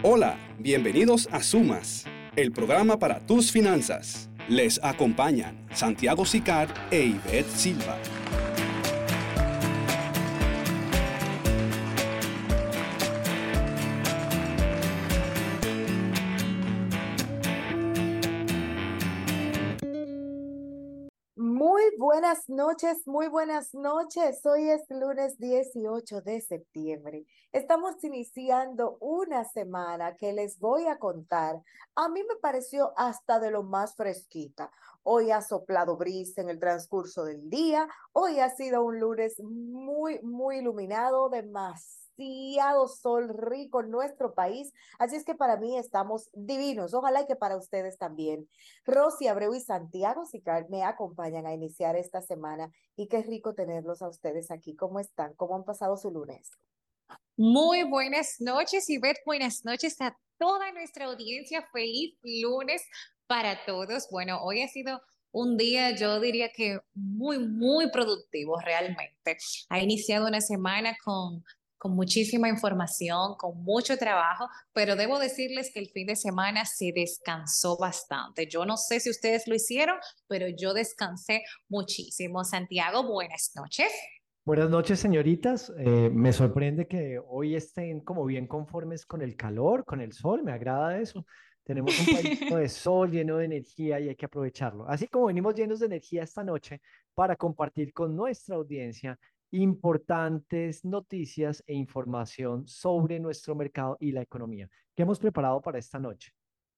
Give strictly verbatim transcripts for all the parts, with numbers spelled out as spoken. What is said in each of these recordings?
Hola, bienvenidos a Sumas, el programa para tus finanzas. Les acompañan Santiago Sicar e Ivette Silva. Muy buenas noches, muy buenas noches. Hoy es lunes dieciocho de septiembre. Estamos iniciando una semana que les voy a contar. A mí me pareció hasta de lo más fresquita. Hoy ha soplado brisa en el transcurso del día. Hoy ha sido un lunes muy, muy iluminado, demasiado sol rico en nuestro país. Así es que para mí estamos divinos. Ojalá que para ustedes también. Rosy Abreu y Santiago Sicar me acompañan a iniciar esta semana y qué rico tenerlos a ustedes aquí. ¿Cómo están? ¿Cómo han pasado su lunes? Muy buenas noches, Ivette. Buenas noches a toda nuestra audiencia. Feliz lunes para todos. Bueno, hoy ha sido un día, yo diría que muy, muy productivo realmente. Ha iniciado una semana con, con muchísima información, con mucho trabajo, pero debo decirles que el fin de semana se descansó bastante. Yo no sé si ustedes lo hicieron, pero yo descansé muchísimo. Santiago, buenas noches. Buenas noches, señoritas. Eh, me sorprende que hoy estén como bien conformes con el calor, con el sol. Me agrada eso. Tenemos un país lleno de sol, lleno de energía y hay que aprovecharlo. Así como venimos llenos de energía esta noche para compartir con nuestra audiencia importantes noticias e información sobre nuestro mercado y la economía. ¿Qué hemos preparado para esta noche?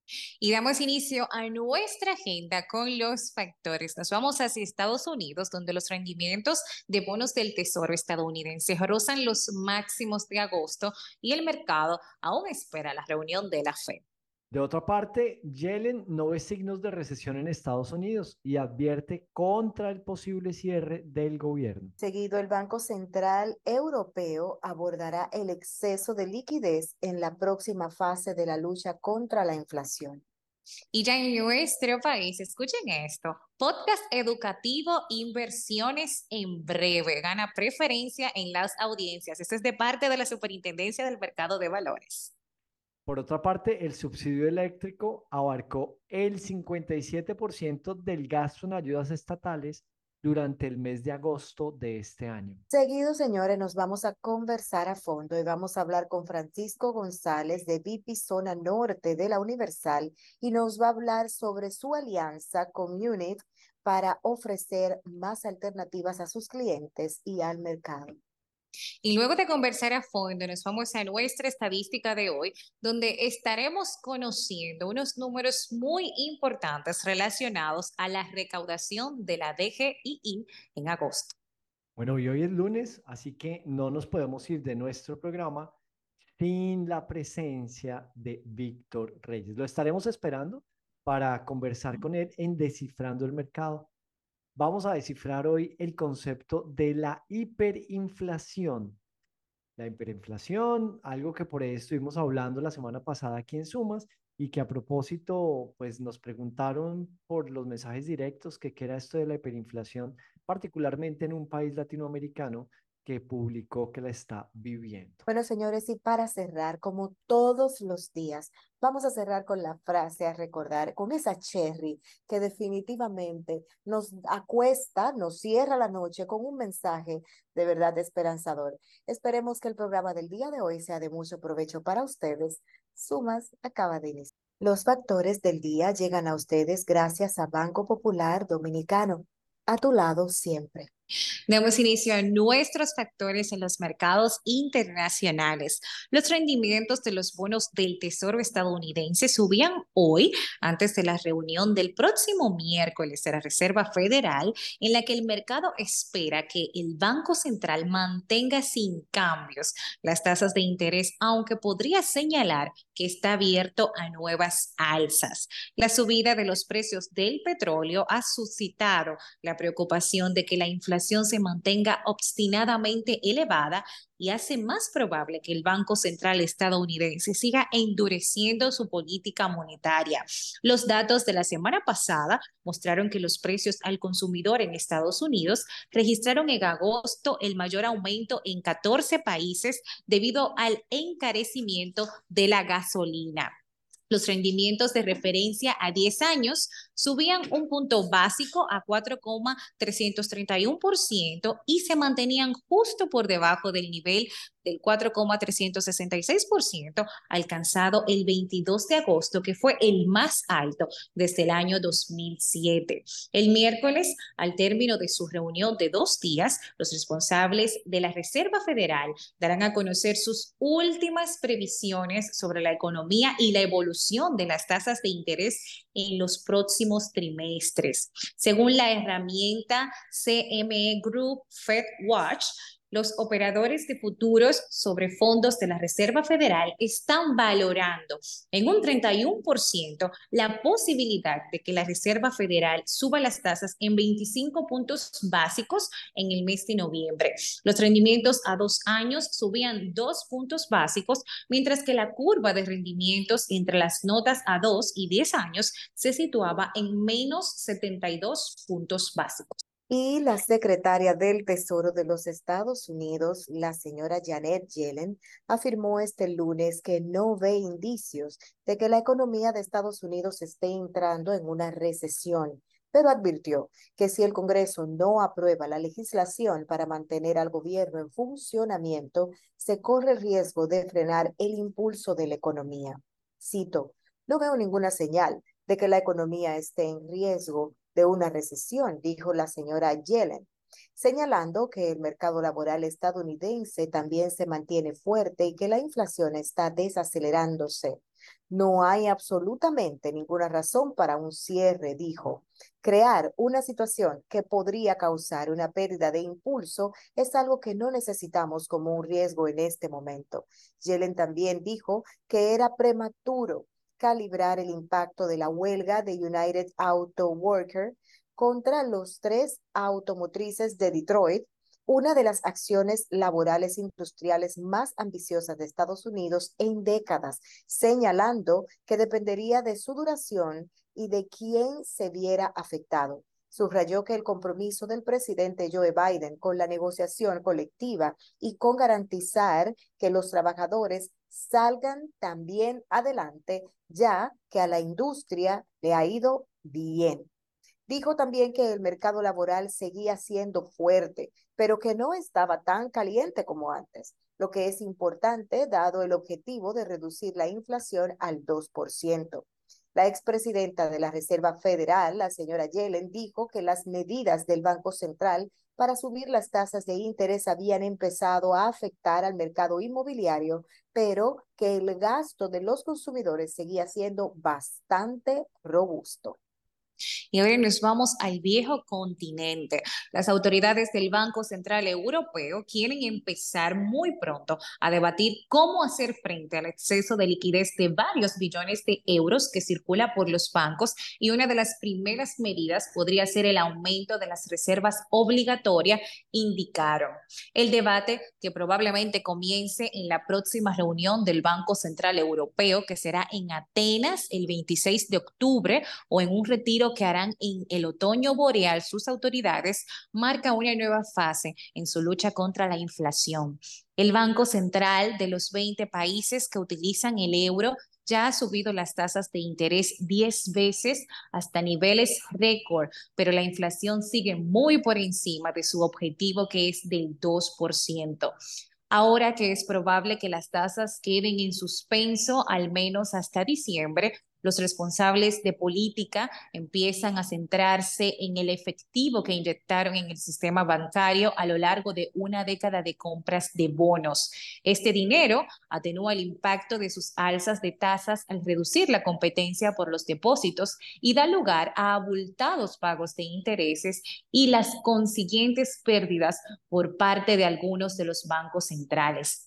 Y damos inicio a nuestra agenda con los factores. Nos vamos hacia Estados Unidos, donde los rendimientos de bonos del Tesoro estadounidense rozan los máximos de agosto y el mercado aún espera la reunión de la Fed. De otra parte, Yellen no ve signos de recesión en Estados Unidos y advierte contra el posible cierre del gobierno. Seguido, el Banco Central Europeo abordará el exceso de liquidez en la próxima fase de la lucha contra la inflación. Y ya en nuestro país, escuchen esto, podcast educativo, inversiones en breve, gana preferencia en las audiencias. Esto es de parte de la Superintendencia del Mercado de Valores. Por otra parte, el subsidio eléctrico abarcó el cincuenta y siete por ciento del gasto en ayudas estatales durante el mes de agosto de este año. Seguido, señores, nos vamos a conversar a fondo y vamos a hablar con Francisco González de V P Zona Norte de la Universal y nos va a hablar sobre su alianza con Unit para ofrecer más alternativas a sus clientes y al mercado. Y luego de conversar a fondo, nos vamos a nuestra estadística de hoy, donde estaremos conociendo unos números muy importantes relacionados a la recaudación de la D G I I en agosto. Bueno, y hoy es lunes, así que no nos podemos ir de nuestro programa sin la presencia de Víctor Reyes. Lo estaremos esperando para conversar con él en Descifrando el Mercado. Vamos a descifrar hoy el concepto de la hiperinflación. La hiperinflación, algo que por ahí estuvimos hablando la semana pasada aquí en Sumas y que a propósito, pues nos preguntaron por los mensajes directos que qué era esto de la hiperinflación, particularmente en un país latinoamericano que publicó que la está viviendo. Bueno, señores, y para cerrar, como todos los días, vamos a cerrar con la frase a recordar, con esa cherry que definitivamente nos acuesta, nos cierra la noche con un mensaje de verdad esperanzador. Esperemos que el programa del día de hoy sea de mucho provecho para ustedes. Sumas acaba de iniciar. Los factores del día llegan a ustedes gracias a Banco Popular Dominicano. A tu lado siempre. Damos inicio a nuestros factores en los mercados internacionales. Los rendimientos de los bonos del Tesoro estadounidense subían hoy antes de la reunión del próximo miércoles de la Reserva Federal, en la que el mercado espera que el Banco Central mantenga sin cambios las tasas de interés, aunque podría señalar que está abierto a nuevas alzas. La subida de los precios del petróleo ha suscitado la preocupación de que la inflación inflación se mantenga obstinadamente elevada y hace más probable que el Banco Central estadounidense siga endureciendo su política monetaria. Los datos de la semana pasada mostraron que los precios al consumidor en Estados Unidos registraron en agosto el mayor aumento en catorce países debido al encarecimiento de la gasolina. Los rendimientos de referencia a diez años subían un punto básico a cuatro coma trescientos treinta y uno por ciento y se mantenían justo por debajo del nivel del cuatro coma trescientos sesenta y seis por ciento alcanzado el veintidós de agosto, que fue el más alto desde el año dos mil siete. El miércoles, al término de su reunión de dos días, los responsables de la Reserva Federal darán a conocer sus últimas previsiones sobre la economía y la evolución de las tasas de interés en los próximos trimestres. Según la herramienta C M E Group FedWatch, los operadores de futuros sobre fondos de la Reserva Federal están valorando en un treinta y uno por ciento la posibilidad de que la Reserva Federal suba las tasas en veinticinco puntos básicos en el mes de noviembre. Los rendimientos a dos años subían dos puntos básicos, mientras que la curva de rendimientos entre las notas a dos y diez años se situaba en menos setenta y dos puntos básicos. Y la secretaria del Tesoro de los Estados Unidos, la señora Janet Yellen, afirmó este lunes que no ve indicios de que la economía de Estados Unidos esté entrando en una recesión, pero advirtió que si el Congreso no aprueba la legislación para mantener al gobierno en funcionamiento, se corre el riesgo de frenar el impulso de la economía. Cito: "No veo ninguna señal de que la economía esté en riesgo de una recesión", dijo la señora Yellen, señalando que el mercado laboral estadounidense también se mantiene fuerte y que la inflación está desacelerándose. "No hay absolutamente ninguna razón para un cierre", dijo. "Crear una situación que podría causar una pérdida de impulso es algo que no necesitamos como un riesgo en este momento". Yellen también dijo que era prematuro calibrar el impacto de la huelga de United Auto Workers contra los tres automotrices de Detroit, una de las acciones laborales industriales más ambiciosas de Estados Unidos en décadas, señalando que dependería de su duración y de quién se viera afectado. Subrayó que el compromiso del presidente Joe Biden con la negociación colectiva y con garantizar que los trabajadores salgan también adelante, ya que a la industria le ha ido bien. Dijo también que el mercado laboral seguía siendo fuerte, pero que no estaba tan caliente como antes, lo que es importante dado el objetivo de reducir la inflación al dos por ciento. La expresidenta de la Reserva Federal, la señora Yellen, dijo que las medidas del Banco Central para subir las tasas de interés habían empezado a afectar al mercado inmobiliario, pero que el gasto de los consumidores seguía siendo bastante robusto. Y ahora nos vamos al viejo continente. Las autoridades del Banco Central Europeo quieren empezar muy pronto a debatir cómo hacer frente al exceso de liquidez de varios billones de euros que circula por los bancos, y una de las primeras medidas podría ser el aumento de las reservas obligatorias, indicaron. El debate, que probablemente comience en la próxima reunión del Banco Central Europeo, que será en Atenas el veintiséis de octubre, o en un retiro que harán en el otoño boreal sus autoridades, marca una nueva fase en su lucha contra la inflación. El Banco Central de los veinte países que utilizan el euro ya ha subido las tasas de interés diez veces hasta niveles récord, pero la inflación sigue muy por encima de su objetivo, que es del dos por ciento. Ahora que es probable que las tasas queden en suspenso al menos hasta diciembre, los responsables de política empiezan a centrarse en el efectivo que inyectaron en el sistema bancario a lo largo de una década de compras de bonos. Este dinero atenúa el impacto de sus alzas de tasas al reducir la competencia por los depósitos y da lugar a abultados pagos de intereses y las consiguientes pérdidas por parte de algunos de los bancos centrales.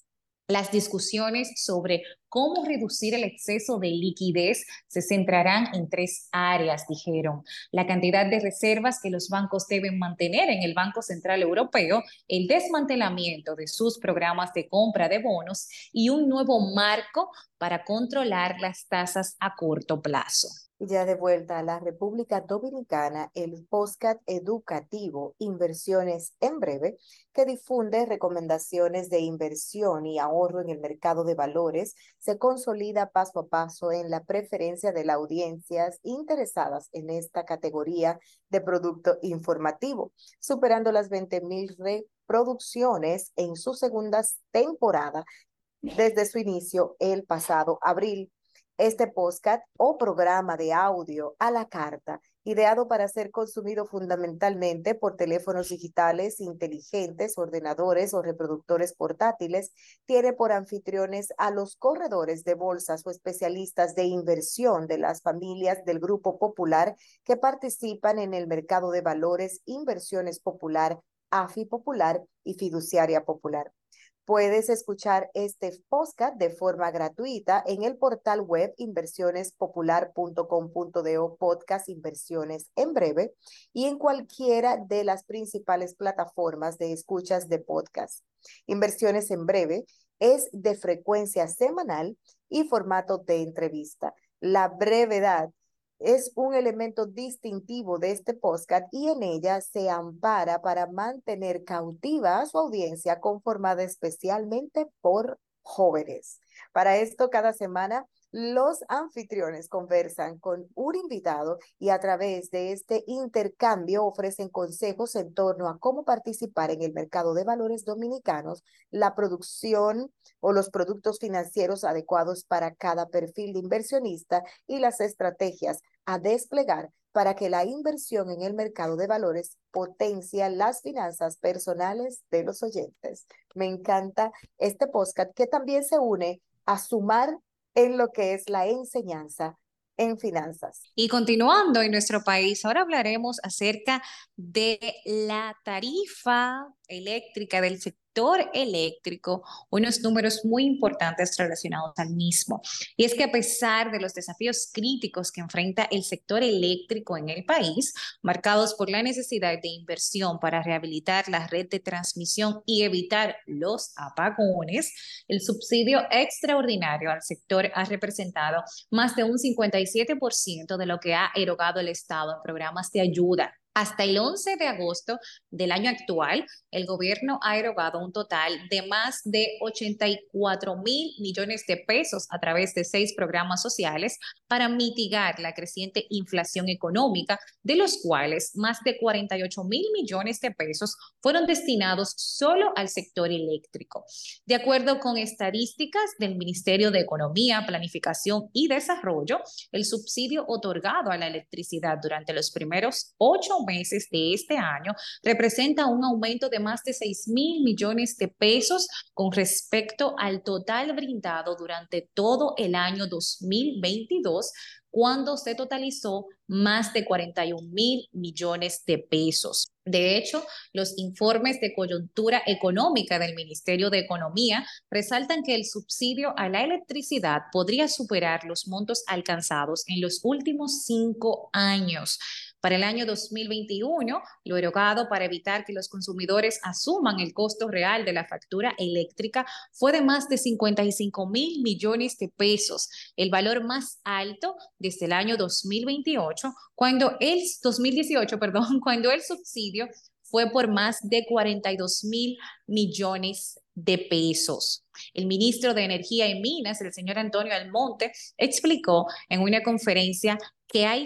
Las discusiones sobre cómo reducir el exceso de liquidez se centrarán en tres áreas, dijeron: la cantidad de reservas que los bancos deben mantener en el Banco Central Europeo, el desmantelamiento de sus programas de compra de bonos y un nuevo marco para controlar las tasas a corto plazo. Ya de vuelta a la República Dominicana, el podcast educativo Inversiones en Breve, que difunde recomendaciones de inversión y ahorro en el mercado de valores, se consolida paso a paso en la preferencia de las audiencias interesadas en esta categoría de producto informativo, superando las veinte mil reproducciones en su segunda temporada desde su inicio el pasado abril. Este podcast o programa de audio a la carta, ideado para ser consumido fundamentalmente por teléfonos digitales inteligentes, ordenadores o reproductores portátiles, tiene por anfitriones a los corredores de bolsas o especialistas de inversión de las familias del Grupo Popular que participan en el mercado de valores, Inversiones Popular, A F I Popular y Fiduciaria Popular. Puedes escuchar este podcast de forma gratuita en el portal web inversiones popular punto com punto do, podcast Inversiones en Breve, y en cualquiera de las principales plataformas de escuchas de podcast. Inversiones en Breve es de frecuencia semanal y formato de entrevista. La brevedad es un elemento distintivo de este podcast y en ella se ampara para mantener cautiva a su audiencia conformada especialmente por jóvenes. Para esto, cada semana los anfitriones conversan con un invitado y a través de este intercambio ofrecen consejos en torno a cómo participar en el mercado de valores dominicanos, la producción o los productos financieros adecuados para cada perfil de inversionista y las estrategias a desplegar para que la inversión en el mercado de valores potencie las finanzas personales de los oyentes. Me encanta este podcast que también se une a sumar en lo que es la enseñanza en finanzas. Y continuando en nuestro país, ahora hablaremos acerca de la tarifa eléctrica del sector eléctrico, unos números muy importantes relacionados al mismo. Y es que a pesar de los desafíos críticos que enfrenta el sector eléctrico en el país, marcados por la necesidad de inversión para rehabilitar la red de transmisión y evitar los apagones, el subsidio extraordinario al sector ha representado más de un cincuenta y siete por ciento de lo que ha erogado el Estado en programas de ayuda. Hasta el once de agosto del año actual, el gobierno ha erogado un total de más de ochenta y cuatro mil millones de pesos a través de seis programas sociales para mitigar la creciente inflación económica, de los cuales más de cuarenta y ocho mil millones de pesos fueron destinados solo al sector eléctrico. De acuerdo con estadísticas del Ministerio de Economía, Planificación y Desarrollo, el subsidio otorgado a la electricidad durante los primeros ocho meses de este año representa un aumento de más de seis mil millones de pesos con respecto al total brindado durante todo el año dos mil veintidós, cuando se totalizó más de cuarenta y un mil millones de pesos. De hecho, los informes de coyuntura económica del Ministerio de Economía resaltan que el subsidio a la electricidad podría superar los montos alcanzados en los últimos cinco años. Para el año dos mil veintiuno, lo erogado para evitar que los consumidores asuman el costo real de la factura eléctrica fue de más de cincuenta y cinco mil millones de pesos, el valor más alto desde el año dos mil veintiocho, cuando el dos mil dieciocho, perdón, cuando el subsidio fue por más de cuarenta y dos mil millones de pesos. El ministro de Energía y Minas, el señor Antonio Almonte, explicó en una conferencia que hay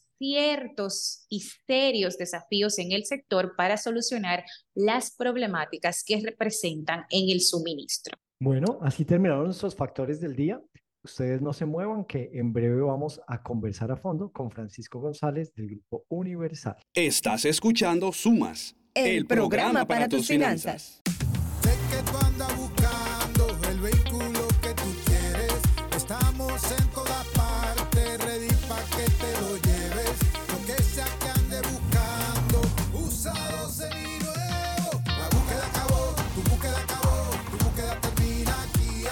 ciertos y serios desafíos en el sector para solucionar las problemáticas que representan en el suministro. Bueno, así terminaron nuestros factores del día. Ustedes no se muevan, que en breve vamos a conversar a fondo con Francisco González del Grupo Universal. Estás escuchando Sumas, el, el programa, programa para, para tus finanzas. finanzas. Sé que tú andas buscando el vehículo que tú quieres. Estamos en todas partes, ready para que te lo lleves. Lo que sea que ande buscando, usado seminuevo. La búsqueda acabó, tu búsqueda acabó, tu búsqueda termina aquí.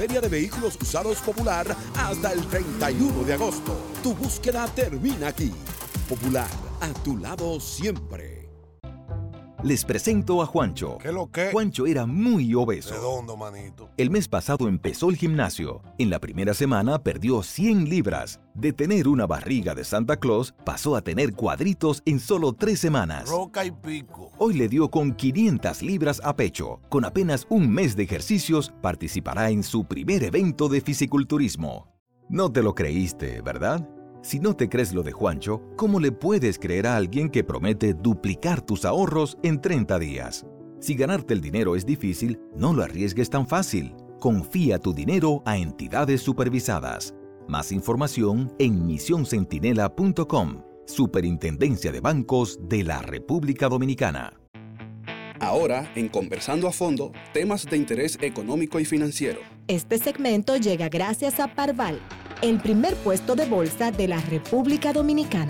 Feria de Vehículos Usados Popular hasta el treinta y uno de agosto. Tu búsqueda termina aquí. Popular, a tu lado siempre. Les presento a Juancho. ¿Qué lo que? Juancho era muy obeso. Redondo, manito. El mes pasado empezó el gimnasio. En la primera semana perdió cien libras. De tener una barriga de Santa Claus, pasó a tener cuadritos en solo tres semanas. Roca y pico. Hoy le dio con quinientas libras a pecho. Con apenas un mes de ejercicios, participará en su primer evento de fisiculturismo. No te lo creíste, ¿verdad? Si no te crees lo de Juancho, ¿cómo le puedes creer a alguien que promete duplicar tus ahorros en treinta días? Si ganarte el dinero es difícil, no lo arriesgues tan fácil. Confía tu dinero a entidades supervisadas. Más información en misión centinela punto com, Superintendencia de Bancos de la República Dominicana. Ahora, en Conversando a Fondo, temas de interés económico y financiero. Este segmento llega gracias a Parval, el primer puesto de bolsa de la República Dominicana.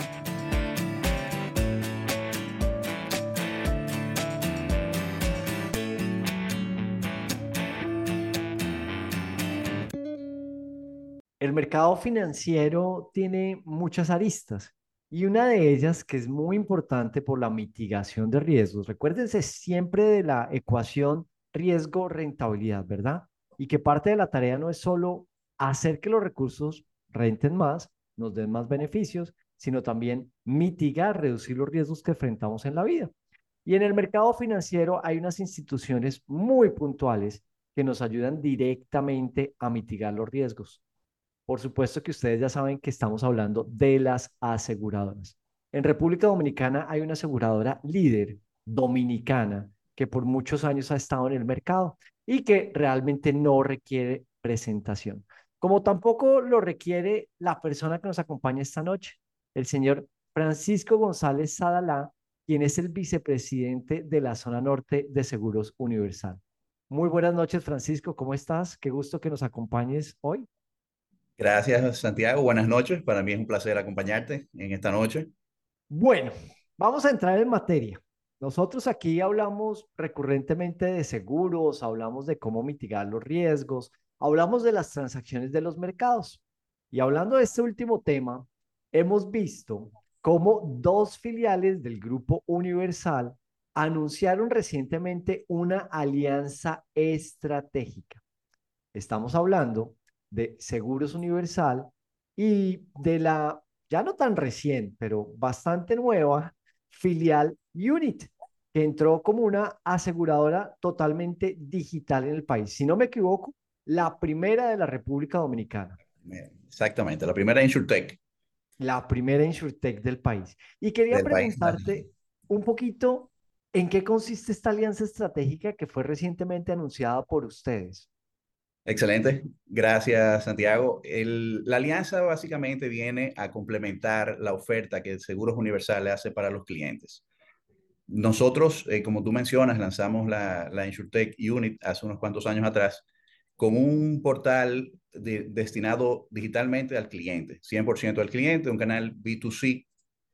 El mercado financiero tiene muchas aristas y una de ellas que es muy importante por la mitigación de riesgos. Recuérdense siempre de la ecuación riesgo-rentabilidad, ¿verdad? Y que parte de la tarea no es solo hacer que los recursos renten más, nos den más beneficios, sino también mitigar, reducir los riesgos que enfrentamos en la vida. Y en el mercado financiero hay unas instituciones muy puntuales que nos ayudan directamente a mitigar los riesgos. Por supuesto que ustedes ya saben que estamos hablando de las aseguradoras. En República Dominicana hay una aseguradora líder dominicana que por muchos años ha estado en el mercado y que realmente no requiere presentación, como tampoco lo requiere la persona que nos acompaña esta noche, el señor Francisco González Sadalá, quien es el vicepresidente de la zona norte de Seguros Universal. Muy buenas noches, Francisco, ¿cómo estás? Qué gusto que nos acompañes hoy. Gracias, Santiago. Buenas noches. Para mí es un placer acompañarte en esta noche. Bueno, vamos a entrar en materia. Nosotros aquí hablamos recurrentemente de seguros, hablamos de cómo mitigar los riesgos, hablamos de las transacciones de los mercados. Y hablando de este último tema, hemos visto cómo dos filiales del Grupo Universal anunciaron recientemente una alianza estratégica. Estamos hablando de Seguros Universal y de la, ya no tan recién, pero bastante nueva, filial Unit, que entró como una aseguradora totalmente digital en el país. Si no me equivoco, la primera de la República Dominicana. Exactamente, la primera InsurTech. La primera InsurTech del país. Y quería del preguntarte país. un poquito en qué consiste esta alianza estratégica que fue recientemente anunciada por ustedes. Excelente, gracias Santiago. El, la alianza básicamente viene a complementar la oferta que Seguros Universal le hace para los clientes. Nosotros, eh, como tú mencionas, lanzamos la, la InsurTech Unit hace unos cuantos años atrás como un portal de, destinado digitalmente al cliente, cien por ciento al cliente, un canal B dos C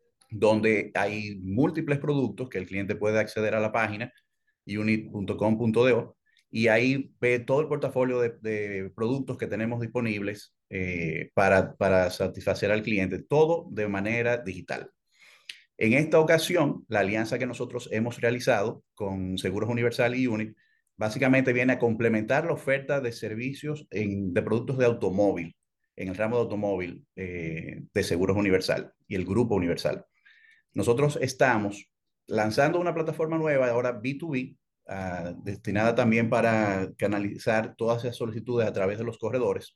donde hay múltiples productos que el cliente puede acceder a la página unit punto com punto do y ahí ve todo el portafolio de, de productos que tenemos disponibles eh, para, para satisfacer al cliente, todo de manera digital. En esta ocasión, la alianza que nosotros hemos realizado con Seguros Universal y Unit básicamente viene a complementar la oferta de servicios en, de productos de automóvil, en el ramo de automóvil eh, de Seguros Universal y el Grupo Universal. Nosotros estamos lanzando una plataforma nueva ahora B dos B, Uh, destinada también para canalizar todas esas solicitudes a través de los corredores,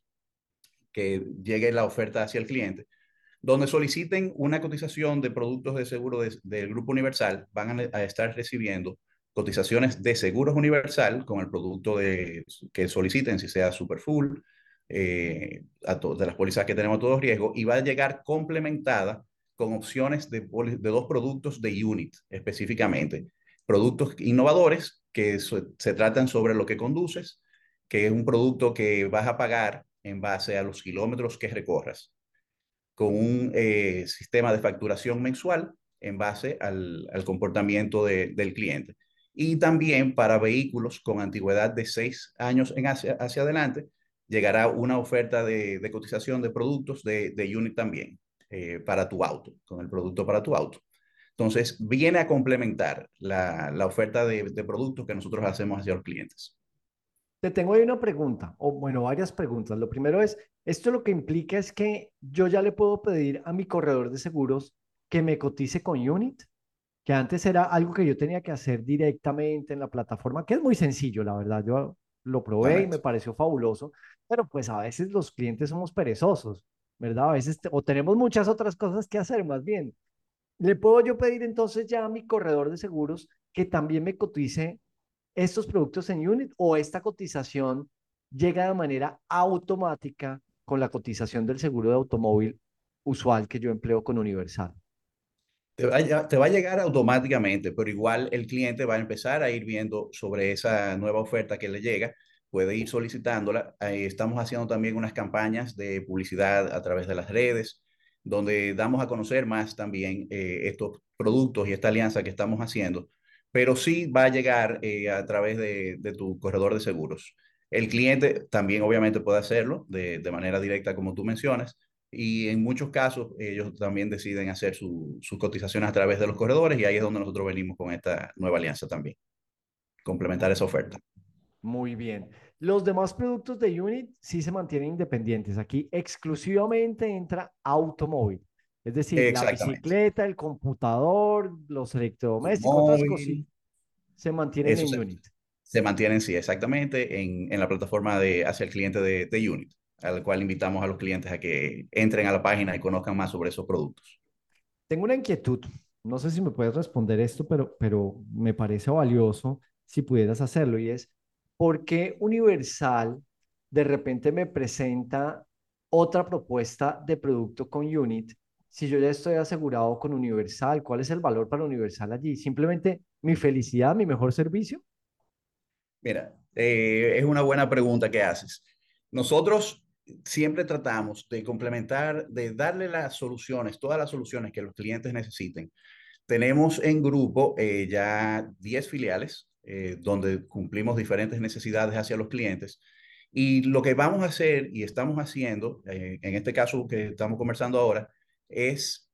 que llegue la oferta hacia el cliente, donde soliciten una cotización de productos de seguro de, del Grupo Universal, van a, a estar recibiendo cotizaciones de Seguros Universal con el producto de, que soliciten, si sea Super Full, eh, a to, de las pólizas que tenemos a todo riesgo, y va a llegar complementada con opciones de, de dos productos de Unit específicamente. Productos innovadores que so, se tratan sobre lo que conduces, que es un producto que vas a pagar en base a los kilómetros que recorras, con un eh, sistema de facturación mensual en base al, al comportamiento de, del cliente. Y también para vehículos con antigüedad de seis años en hacia, hacia adelante, llegará una oferta de, de cotización de productos de, de Unit también eh, para tu auto, con el producto para tu auto. Entonces, viene a complementar la, la oferta de, de productos que nosotros hacemos hacia los clientes. Te tengo ahí una pregunta, o bueno, varias preguntas. Lo primero es, esto lo que implica es que yo ya le puedo pedir a mi corredor de seguros que me cotice con Unit, que antes era algo que yo tenía que hacer directamente en la plataforma, que es muy sencillo, la verdad. Yo lo probé y me Correcto. pareció fabuloso, pero pues a veces los clientes somos perezosos, ¿verdad? A veces te- o tenemos muchas otras cosas que hacer, más bien. ¿Le puedo yo pedir entonces ya a mi corredor de seguros que también me cotice estos productos en Unit o esta cotización llega de manera automática con la cotización del seguro de automóvil usual que yo empleo con Universal? Te va, a, te va a llegar automáticamente, pero igual el cliente va a empezar a ir viendo sobre esa nueva oferta que le llega, puede ir solicitándola. Ahí estamos haciendo también unas campañas de publicidad a través de las redes, donde damos a conocer más también eh, estos productos y esta alianza que estamos haciendo, pero sí va a llegar eh, a través de, de tu corredor de seguros. El cliente también obviamente puede hacerlo de, de manera directa, como tú mencionas, y en muchos casos ellos también deciden hacer su, sus cotizaciones a través de los corredores y ahí es donde nosotros venimos con esta nueva alianza también, complementar esa oferta. Muy bien. Los demás productos de Unit sí se mantienen independientes. Aquí exclusivamente entra automóvil. Es decir, la Exactamente. bicicleta, el computador, los Tu electrodomésticos, otras cositas móvil, se mantienen eso en se, Unit. se mantienen, sí, exactamente en, en la plataforma de, hacia el cliente de, de Unit, al cual invitamos a los clientes a que entren a la página y conozcan más sobre esos productos. Tengo una inquietud. No sé si me puedes responder esto, pero, pero me parece valioso si pudieras hacerlo. Y es, ¿por qué Universal de repente me presenta otra propuesta de producto con Unit si yo ya estoy asegurado con Universal? ¿Cuál es el valor para Universal allí? ¿Simplemente mi felicidad, mi mejor servicio? Mira, eh, es una buena pregunta que haces. Nosotros siempre tratamos de complementar, de darle las soluciones, todas las soluciones que los clientes necesiten. Tenemos en grupo eh, ya diez filiales eh, donde cumplimos diferentes necesidades hacia los clientes. Y lo que vamos a hacer y estamos haciendo, eh, en este caso que estamos conversando ahora, es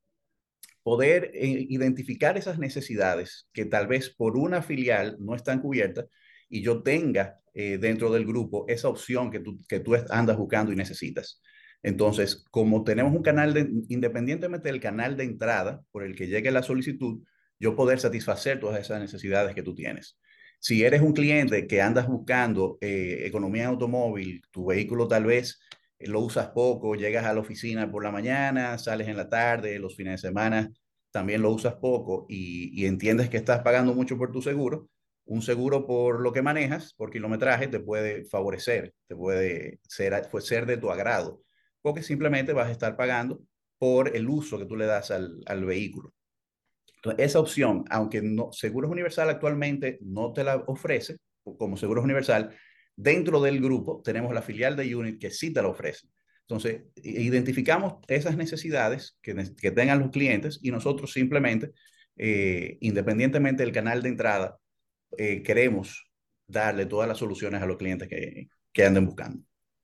poder eh, identificar esas necesidades que tal vez por una filial no están cubiertas y yo tenga eh, dentro del grupo esa opción que tú, que tú andas buscando y necesitas. Entonces, como tenemos un canal, de, independientemente del canal de entrada por el que llegue la solicitud, yo poder satisfacer todas esas necesidades que tú tienes. Si eres un cliente que andas buscando eh, economía en automóvil, tu vehículo tal vez eh, lo usas poco, llegas a la oficina por la mañana, sales en la tarde, los fines de semana también lo usas poco y, y entiendes que estás pagando mucho por tu seguro, un seguro por lo que manejas, por kilometraje, te puede favorecer, te puede ser, pues, ser de tu agrado, porque simplemente vas a estar pagando por el uso que tú le das al, al vehículo. Entonces, esa opción, aunque no, Seguros Universal actualmente no te la ofrece como Seguros Universal, dentro del grupo tenemos la filial de Unit que sí te la ofrece. Entonces, identificamos esas necesidades que, que tengan los clientes y nosotros simplemente, eh, independientemente del canal de entrada, eh, queremos darle todas las soluciones a los clientes que, que anden buscando.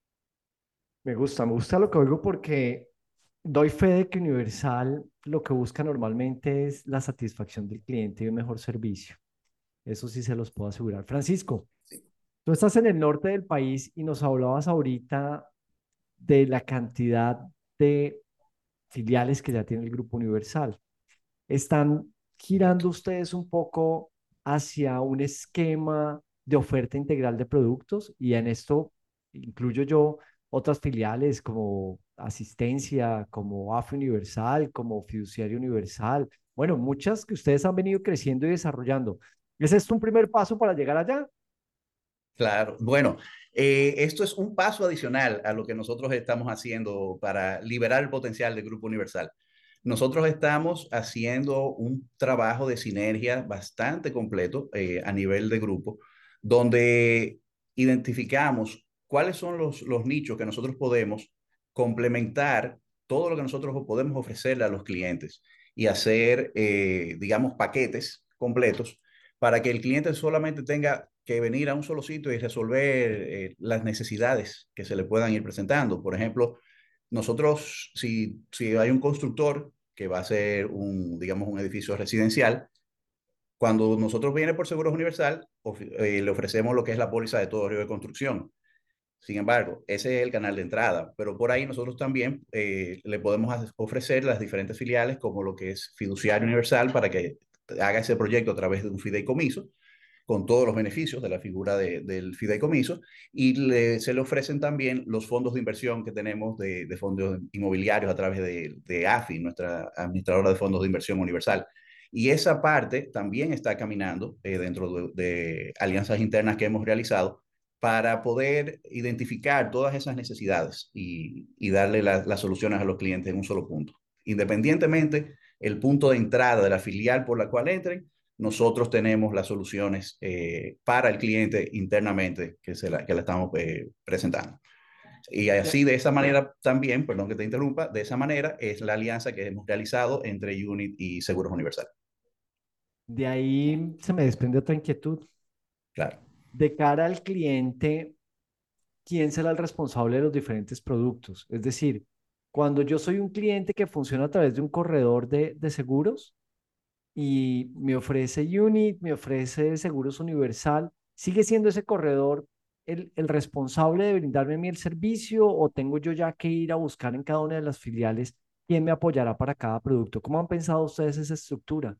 Me gusta, me gusta lo que oigo porque doy fe de que Universal lo que busca normalmente es la satisfacción del cliente y un mejor servicio. Eso sí se los puedo asegurar. Francisco, tú estás en el norte del país y nos hablabas ahorita de la cantidad de filiales que ya tiene el Grupo Universal. ¿Están girando ustedes un poco hacia un esquema de oferta integral de productos? Y en esto incluyo yo otras filiales como Asistencia, como A F E Universal, como Fiduciario Universal. Bueno, muchas que ustedes han venido creciendo y desarrollando. ¿Es esto un primer paso para llegar allá? Claro, bueno, eh, esto es un paso adicional a lo que nosotros estamos haciendo para liberar el potencial del Grupo Universal. Nosotros estamos haciendo un trabajo de sinergia bastante completo eh, a nivel de grupo, donde identificamos cuáles son los, los nichos que nosotros podemos complementar todo lo que nosotros podemos ofrecerle a los clientes y hacer, eh, digamos, paquetes completos para que el cliente solamente tenga que venir a un solo sitio y resolver eh, las necesidades que se le puedan ir presentando. Por ejemplo, nosotros, si, si hay un constructor que va a hacer un, digamos, un edificio residencial, cuando nosotros viene por Seguros Universal, eh, le ofrecemos lo que es la póliza de todo riesgo de construcción. Sin embargo, ese es el canal de entrada, pero por ahí nosotros también eh, le podemos ofrecer las diferentes filiales como lo que es Fiduciario Universal para que haga ese proyecto a través de un fideicomiso con todos los beneficios de la figura de, del fideicomiso y le, se le ofrecen también los fondos de inversión que tenemos de, de fondos inmobiliarios a través de, de A F I, nuestra administradora de fondos de inversión universal. Y esa parte también está caminando eh, dentro de, de alianzas internas que hemos realizado para poder identificar todas esas necesidades y, y darle la, las soluciones a los clientes en un solo punto. Independientemente el punto de entrada de la filial por la cual entren, nosotros tenemos las soluciones eh, para el cliente internamente que, se la, que la estamos eh, presentando. Y así, de esa manera también, perdón que te interrumpa, de esa manera es la alianza que hemos realizado entre Unit y Seguros Universal. De ahí se me desprende otra inquietud. Claro. De cara al cliente, ¿quién será el responsable de los diferentes productos? Es decir, cuando yo soy un cliente que funciona a través de un corredor de, de seguros y me ofrece Unit, me ofrece Seguros Universal, ¿sigue siendo ese corredor el, el responsable de brindarme a mí el servicio o tengo yo ya que ir a buscar en cada una de las filiales quién me apoyará para cada producto? ¿Cómo han pensado ustedes esa estructura?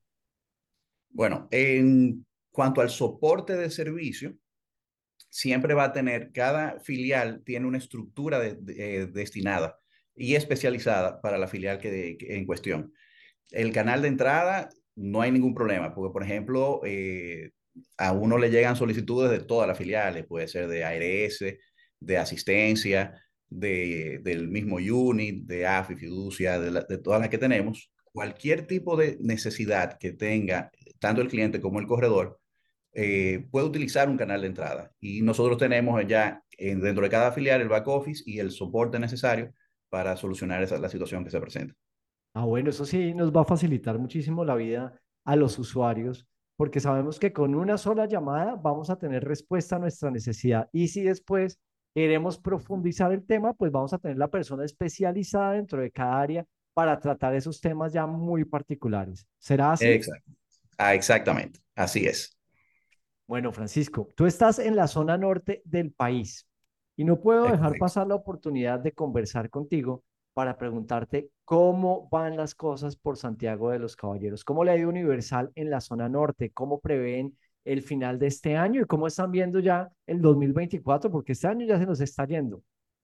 Bueno, en cuanto al soporte de servicio, siempre va a tener, cada filial tiene una estructura de, de, eh, destinada y especializada para la filial que, que en cuestión. El canal de entrada no hay ningún problema, porque por ejemplo, eh, a uno le llegan solicitudes de todas las filiales, puede ser de A R S, de asistencia, de, del mismo Unit, de A F I, Fiducia, de, la, de todas las que tenemos. Cualquier tipo de necesidad que tenga tanto el cliente como el corredor, eh, puede utilizar un canal de entrada. Y nosotros tenemos ya en, dentro de cada filial el back office y el soporte necesario para solucionar esa, la situación que se presenta. Ah, bueno, eso sí nos va a facilitar muchísimo la vida a los usuarios, porque sabemos que con una sola llamada vamos a tener respuesta a nuestra necesidad. Y si después queremos profundizar el tema, pues vamos a tener la persona especializada dentro de cada área para tratar esos temas ya muy particulares. ¿Será así? Exacto. Ah, exactamente, así es. Bueno, Francisco, tú estás en la zona norte del país y no puedo Es dejar correcto. pasar la oportunidad de conversar contigo para preguntarte cómo van las cosas por Santiago de los Caballeros, cómo le ha ido Universal en la zona norte, cómo prevén el final de este año y cómo están viendo ya el dos mil veinticuatro, porque este año ya se nos está yendo.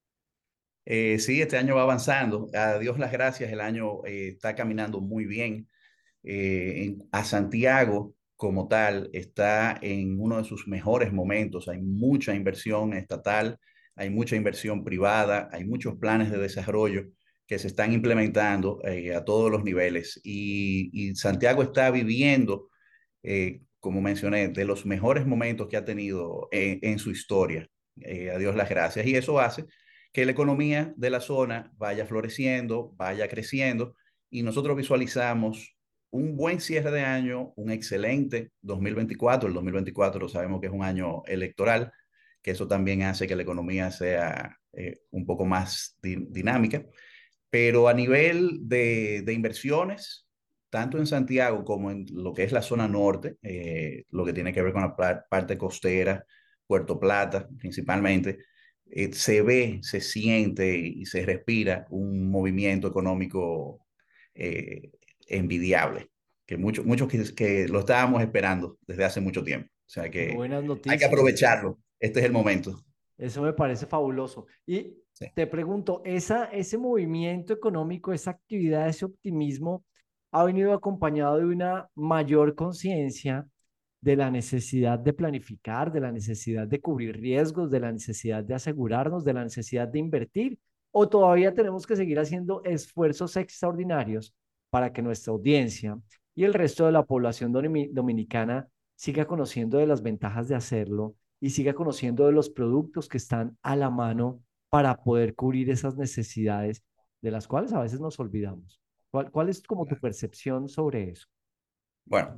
Eh, sí, este año va avanzando. A Dios las gracias, el año eh, está caminando muy bien. Eh, en, a Santiago como tal está en uno de sus mejores momentos. Hay mucha inversión estatal, hay mucha inversión privada, hay muchos planes de desarrollo que se están implementando eh, a todos los niveles. Y, y Santiago está viviendo, eh, como mencioné, de los mejores momentos que ha tenido en, en su historia. Eh, a Dios las gracias. Y eso hace que la economía de la zona vaya floreciendo, vaya creciendo, y nosotros visualizamos un buen cierre de año, un excelente dos mil veinticuatro. El dos mil veinticuatro sabemos que es un año electoral, que eso también hace que la economía sea eh, un poco más di dinámica. Pero a nivel de, de inversiones, tanto en Santiago como en lo que es la zona norte, eh, lo que tiene que ver con la parte costera, Puerto Plata principalmente, eh, se ve, se siente y se respira un movimiento económico eh, envidiable, que muchos muchos que, que lo estábamos esperando desde hace mucho tiempo. O sea Qué que buenas hay que noticias. aprovecharlo. Este es el momento. Eso me parece fabuloso. Y Sí. te pregunto, esa, ese movimiento económico, esa actividad, ese optimismo, ha venido acompañado de una mayor conciencia de la necesidad de planificar, de la necesidad de cubrir riesgos, de la necesidad de asegurarnos, de la necesidad de invertir, o todavía tenemos que seguir haciendo esfuerzos extraordinarios para que nuestra audiencia y el resto de la población dominicana siga conociendo de las ventajas de hacerlo y siga conociendo de los productos que están a la mano para poder cubrir esas necesidades de las cuales a veces nos olvidamos. ¿Cuál, cuál es como tu percepción sobre eso? Bueno,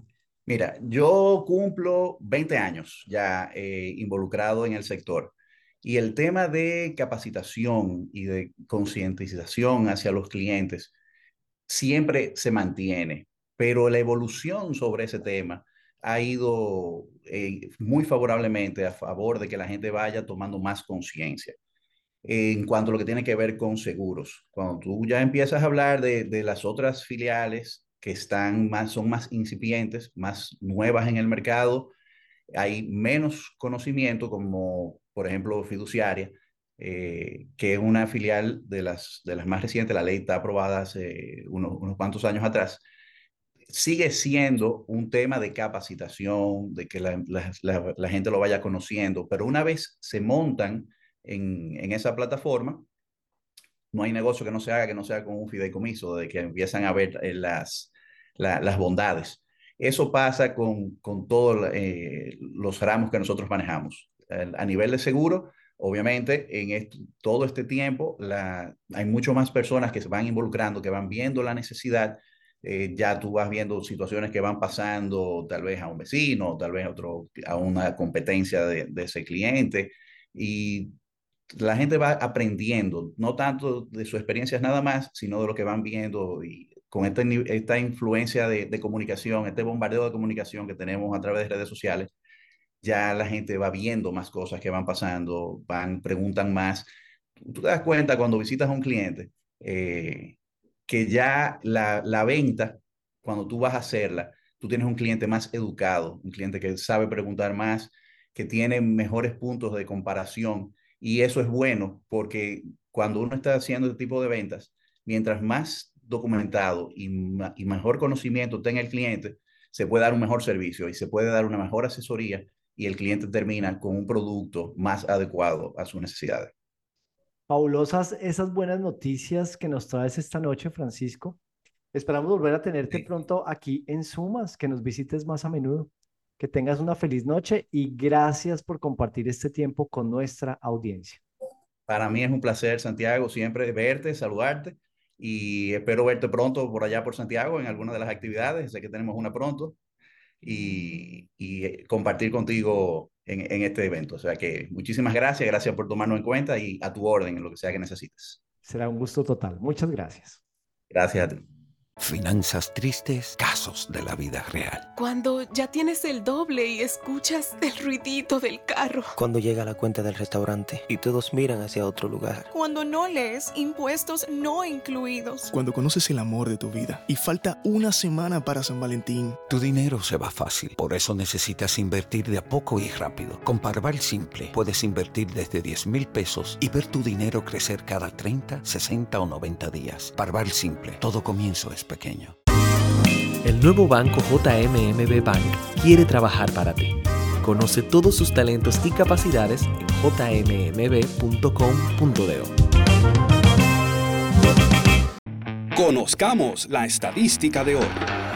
Mira, yo cumplo veinte años ya eh, involucrado en el sector y el tema de capacitación y de concientización hacia los clientes siempre se mantiene, pero la evolución sobre ese tema ha ido eh, muy favorablemente a favor de que la gente vaya tomando más conciencia en cuanto a lo que tiene que ver con seguros. Cuando tú ya empiezas a hablar de, de las otras filiales que están más, son más incipientes, más nuevas en el mercado, hay menos conocimiento, como por ejemplo fiduciaria, eh, que es una filial de las, de las más recientes. La ley está aprobada hace unos, unos cuantos años atrás. Sigue siendo un tema de capacitación, de que la, la, la, la gente lo vaya conociendo, pero una vez se montan en, en esa plataforma, no hay negocio que no se haga, que no sea con un fideicomiso, de que empiezan a ver eh, las, la, las bondades. Eso pasa con, con todos eh, los ramos que nosotros manejamos. A nivel de seguro, obviamente, en este, todo este tiempo la, hay mucho más personas que se van involucrando, que van viendo la necesidad. Eh, ya tú vas viendo situaciones que van pasando tal vez a un vecino, tal vez a, otro, a una competencia de, de ese cliente. Y la gente va aprendiendo, no tanto de sus experiencias nada más, sino de lo que van viendo y con esta, esta influencia de, de comunicación, este bombardeo de comunicación que tenemos a través de redes sociales, ya la gente va viendo más cosas que van pasando, van, preguntan más. Tú te das cuenta cuando visitas a un cliente eh, que ya la, la venta, cuando tú vas a hacerla, tú tienes un cliente más educado, un cliente que sabe preguntar más, que tiene mejores puntos de comparación. Y eso es bueno porque cuando uno está haciendo este tipo de ventas, mientras más documentado y, ma y mejor conocimiento tenga el cliente, se puede dar un mejor servicio y se puede dar una mejor asesoría y el cliente termina con un producto más adecuado a sus necesidades. Fabulosas esas buenas noticias que nos traes esta noche, Francisco. Esperamos volver a tenerte Sí. pronto aquí en Sumas, que nos visites más a menudo. Que tengas una feliz noche y gracias por compartir este tiempo con nuestra audiencia. Para mí es un placer, Santiago, siempre verte, saludarte y espero verte pronto por allá por Santiago en alguna de las actividades. Sé que tenemos una pronto y, y compartir contigo en, en este evento. O sea que muchísimas gracias, gracias por tomarnos en cuenta y a tu orden en lo que sea que necesites. Será un gusto total. Muchas gracias. Gracias a ti. Finanzas tristes, casos de la vida real. Cuando ya tienes el doble y escuchas el ruidito del carro. Cuando llega la cuenta del restaurante y todos miran hacia otro lugar. Cuando no lees impuestos no incluidos. Cuando conoces el amor de tu vida y falta una semana para San Valentín. Tu dinero se va fácil, por eso necesitas invertir de a poco y rápido. Con Parval Simple puedes invertir desde diez mil pesos y ver tu dinero crecer cada treinta, sesenta o noventa días. Parval Simple, todo comienzo es pequeño. El nuevo banco J M M B Bank quiere trabajar para ti. Conoce todos sus talentos y capacidades en j m m b punto com punto d o. Conozcamos la estadística de hoy.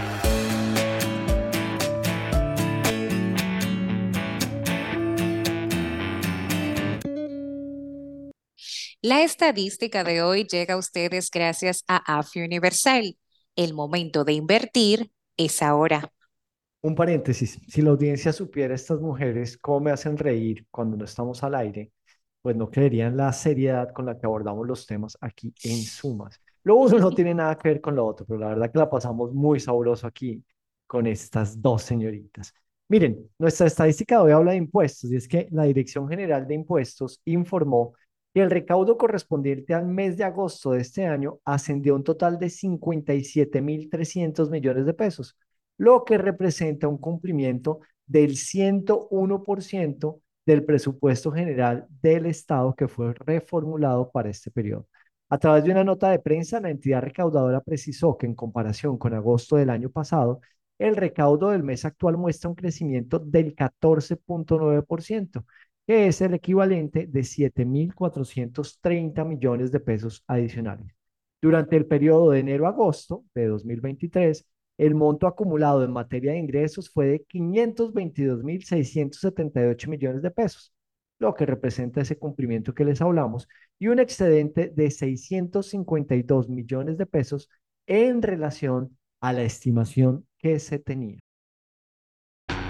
La estadística de hoy llega a ustedes gracias a A F I Universal. El momento de invertir es ahora. Un paréntesis, si la audiencia supiera estas mujeres cómo me hacen reír cuando no estamos al aire, pues no creerían la seriedad con la que abordamos los temas aquí en Sumas. Lo uno no tiene nada que ver con lo otro, pero la verdad que la pasamos muy sabroso aquí con estas dos señoritas. Miren, nuestra estadística de hoy habla de impuestos y es que la Dirección General de Impuestos informó que el recaudo correspondiente al mes de agosto de este año ascendió a un total de cincuenta y siete mil trescientos millones de pesos, lo que representa un cumplimiento del ciento uno por ciento del presupuesto general del Estado que fue reformulado para este periodo. A través de una nota de prensa, la entidad recaudadora precisó que en comparación con agosto del año pasado, el recaudo del mes actual muestra un crecimiento del catorce punto nueve por ciento, que es el equivalente de siete mil cuatrocientos treinta millones de pesos adicionales. Durante el periodo de enero a agosto de dos mil veintitrés, el monto acumulado en materia de ingresos fue de quinientos veintidós mil seiscientos setenta y ocho millones de pesos, lo que representa ese cumplimiento que les hablamos, y un excedente de seiscientos cincuenta y dos millones de pesos en relación a la estimación que se tenía.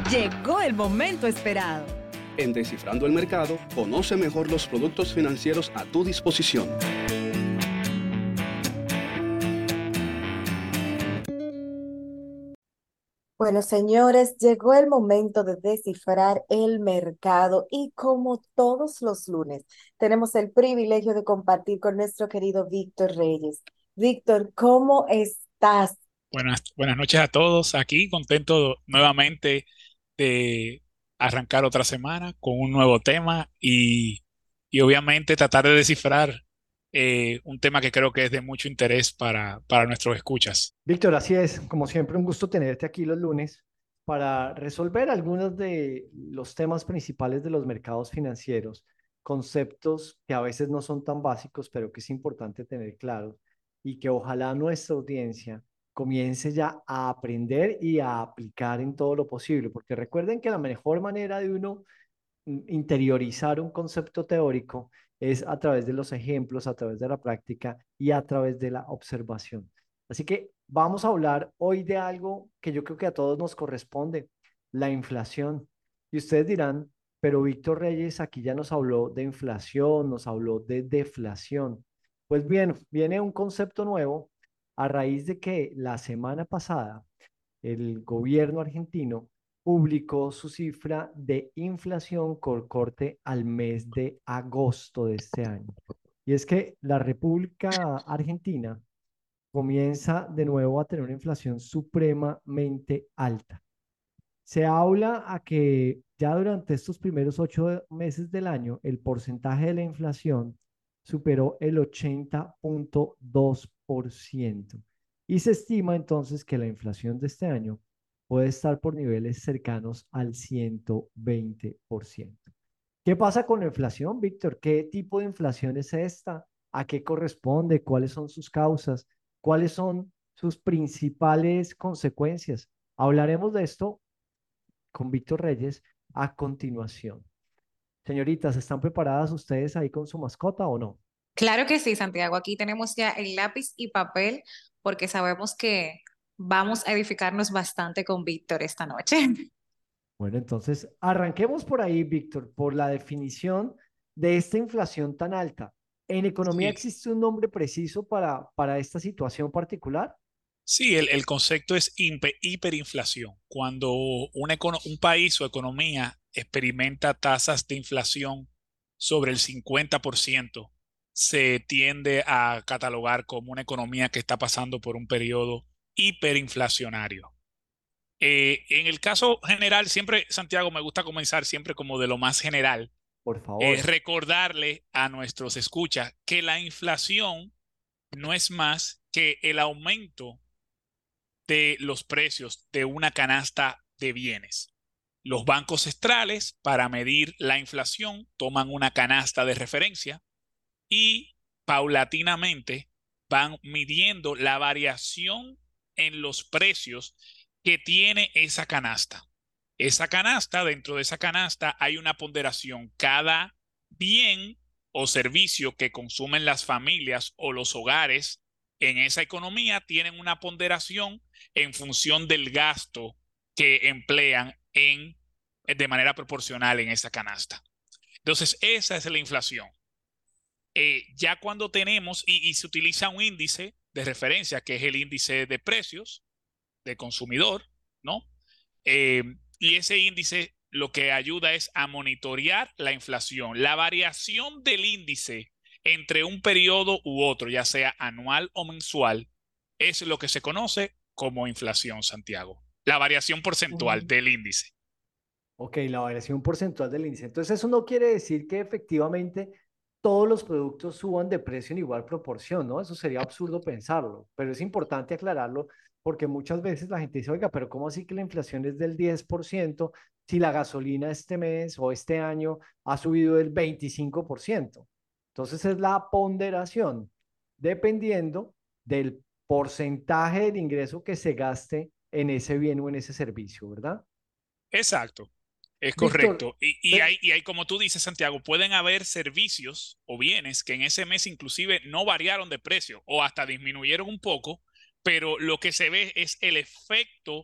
Llegó el momento esperado. En Descifrando el Mercado, conoce mejor los productos financieros a tu disposición. Bueno, señores, llegó el momento de descifrar el mercado y como todos los lunes, tenemos el privilegio de compartir con nuestro querido Víctor Reyes. Víctor, ¿cómo estás? Buenas, buenas noches a todos. Aquí contento nuevamente de arrancar otra semana con un nuevo tema y, y obviamente tratar de descifrar eh, un tema que creo que es de mucho interés para, para nuestros escuchas. Víctor, así es. Como siempre, un gusto tenerte aquí los lunes para resolver algunos de los temas principales de los mercados financieros, conceptos que a veces no son tan básicos, pero que es importante tener claros y que ojalá nuestra audiencia comience ya a aprender y a aplicar en todo lo posible, porque recuerden que la mejor manera de uno interiorizar un concepto teórico es a través de los ejemplos, a través de la práctica y a través de la observación. Así que vamos a hablar hoy de algo que yo creo que a todos nos corresponde, la inflación. Y ustedes dirán, pero Víctor Reyes aquí ya nos habló de inflación, nos habló de deflación. Pues bien, viene un concepto nuevo a raíz de que la semana pasada el gobierno argentino publicó su cifra de inflación con corte al mes de agosto de este año. Y es que la República Argentina comienza de nuevo a tener una inflación supremamente alta. Se habla a que ya durante estos primeros ocho meses del año, el porcentaje de la inflación superó el ochenta punto dos por ciento. Y se estima entonces que la inflación de este año puede estar por niveles cercanos al ciento veinte por ciento. ¿Qué pasa con la inflación, Víctor? ¿Qué tipo de inflación es esta? ¿A qué corresponde? ¿Cuáles son sus causas? ¿Cuáles son sus principales consecuencias? Hablaremos de esto con Víctor Reyes a continuación. Señoritas, ¿están preparadas ustedes ahí con su mascota o no? Claro que sí, Santiago. Aquí tenemos ya el lápiz y papel porque sabemos que vamos a edificarnos bastante con Víctor esta noche. Bueno, entonces arranquemos por ahí, Víctor, por la definición de esta inflación tan alta. ¿En economía Sí. existe un nombre preciso para, para esta situación particular? Sí, el, el concepto es hiper- hiperinflación. Cuando una econo- un país o economía experimenta tasas de inflación sobre el cincuenta por ciento, se tiende a catalogar como una economía que está pasando por un periodo hiperinflacionario. Eh, en el caso general, siempre, Santiago, me gusta comenzar siempre como de lo más general. Por favor. Es recordarle a nuestros escuchas que la inflación no es más que el aumento de los precios de una canasta de bienes. Los bancos centrales, para medir la inflación, toman una canasta de referencia y paulatinamente van midiendo la variación en los precios que tiene esa canasta. Esa canasta, dentro de esa canasta hay una ponderación. Cada bien o servicio que consumen las familias o los hogares en esa economía tienen una ponderación en función del gasto que emplean en, de manera proporcional en esa canasta. Entonces, esa es la inflación. Eh, ya cuando tenemos, y, y se utiliza un índice de referencia, que es el índice de precios de consumidor, ¿no? Eh, y ese índice lo que ayuda es a monitorear la inflación. La variación del índice entre un periodo u otro, ya sea anual o mensual, es lo que se conoce como inflación, Santiago. La variación porcentual Mm. del índice. Ok, la variación porcentual del índice. Entonces, eso no quiere decir que efectivamente todos los productos suban de precio en igual proporción, ¿no? Eso sería absurdo pensarlo, pero es importante aclararlo porque muchas veces la gente dice, oiga, pero ¿cómo así que la inflación es del diez por ciento si la gasolina este mes o este año ha subido del veinticinco por ciento? Entonces es la ponderación dependiendo del porcentaje del ingreso que se gaste en ese bien o en ese servicio, ¿verdad? Exacto, es Víctor, correcto. Y, y, hay, y hay, como tú dices, Santiago, pueden haber servicios o bienes que en ese mes inclusive no variaron de precio o hasta disminuyeron un poco, pero lo que se ve es el efecto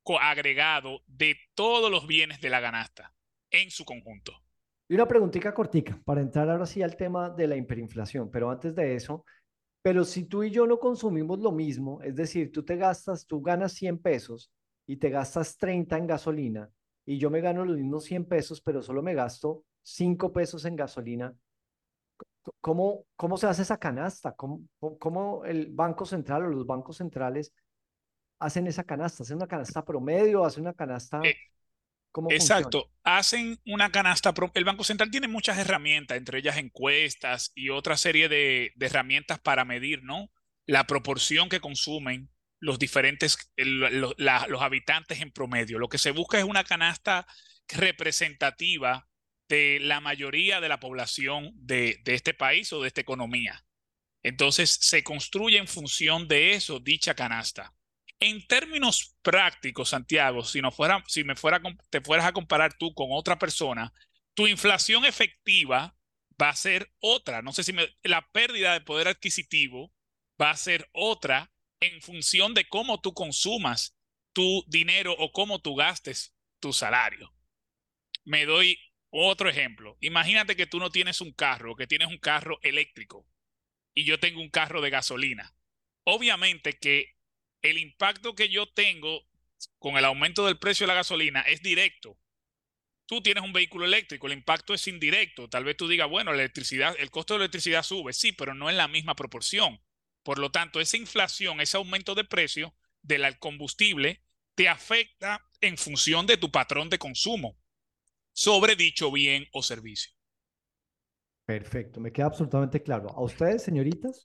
agregado de todos los bienes de la canasta en su conjunto. Y una preguntita cortica para entrar ahora sí al tema de la hiperinflación, pero antes de eso, pero si tú y yo no consumimos lo mismo, es decir, tú te gastas, tú ganas cien pesos y te gastas treinta en gasolina y yo me gano los mismos cien pesos, pero solo me gasto cinco pesos en gasolina, ¿cómo, cómo se hace esa canasta? ¿Cómo, cómo el Banco Central o los bancos centrales hacen esa canasta? ¿Hacen una canasta promedio? ¿Hacen una canasta? Eh, ¿Cómo funciona? Exacto, hacen una canasta. El Banco Central tiene muchas herramientas, entre ellas encuestas y otra serie de, de herramientas para medir, ¿no?, la proporción que consumen los diferentes, el, lo, la, los habitantes en promedio. Lo que se busca es una canasta representativa de la mayoría de la población de, de este país o de esta economía. Entonces se construye en función de eso dicha canasta. En términos prácticos, Santiago, si, no fuera, si me fuera, te fueras a comparar tú con otra persona, tu inflación efectiva va a ser otra. No sé si me, la pérdida de poder adquisitivo va a ser otra en función de cómo tú consumas tu dinero o cómo tú gastes tu salario. Me doy otro ejemplo. Imagínate que tú no tienes un carro, que tienes un carro eléctrico y yo tengo un carro de gasolina. Obviamente que el impacto que yo tengo con el aumento del precio de la gasolina es directo. Tú tienes un vehículo eléctrico, el impacto es indirecto. Tal vez tú digas, bueno, la electricidad, el costo de la electricidad sube, sí, pero no en la misma proporción. Por lo tanto, esa inflación, ese aumento de precio del combustible te afecta en función de tu patrón de consumo sobre dicho bien o servicio. Perfecto, me queda absolutamente claro. ¿A ustedes, señoritas?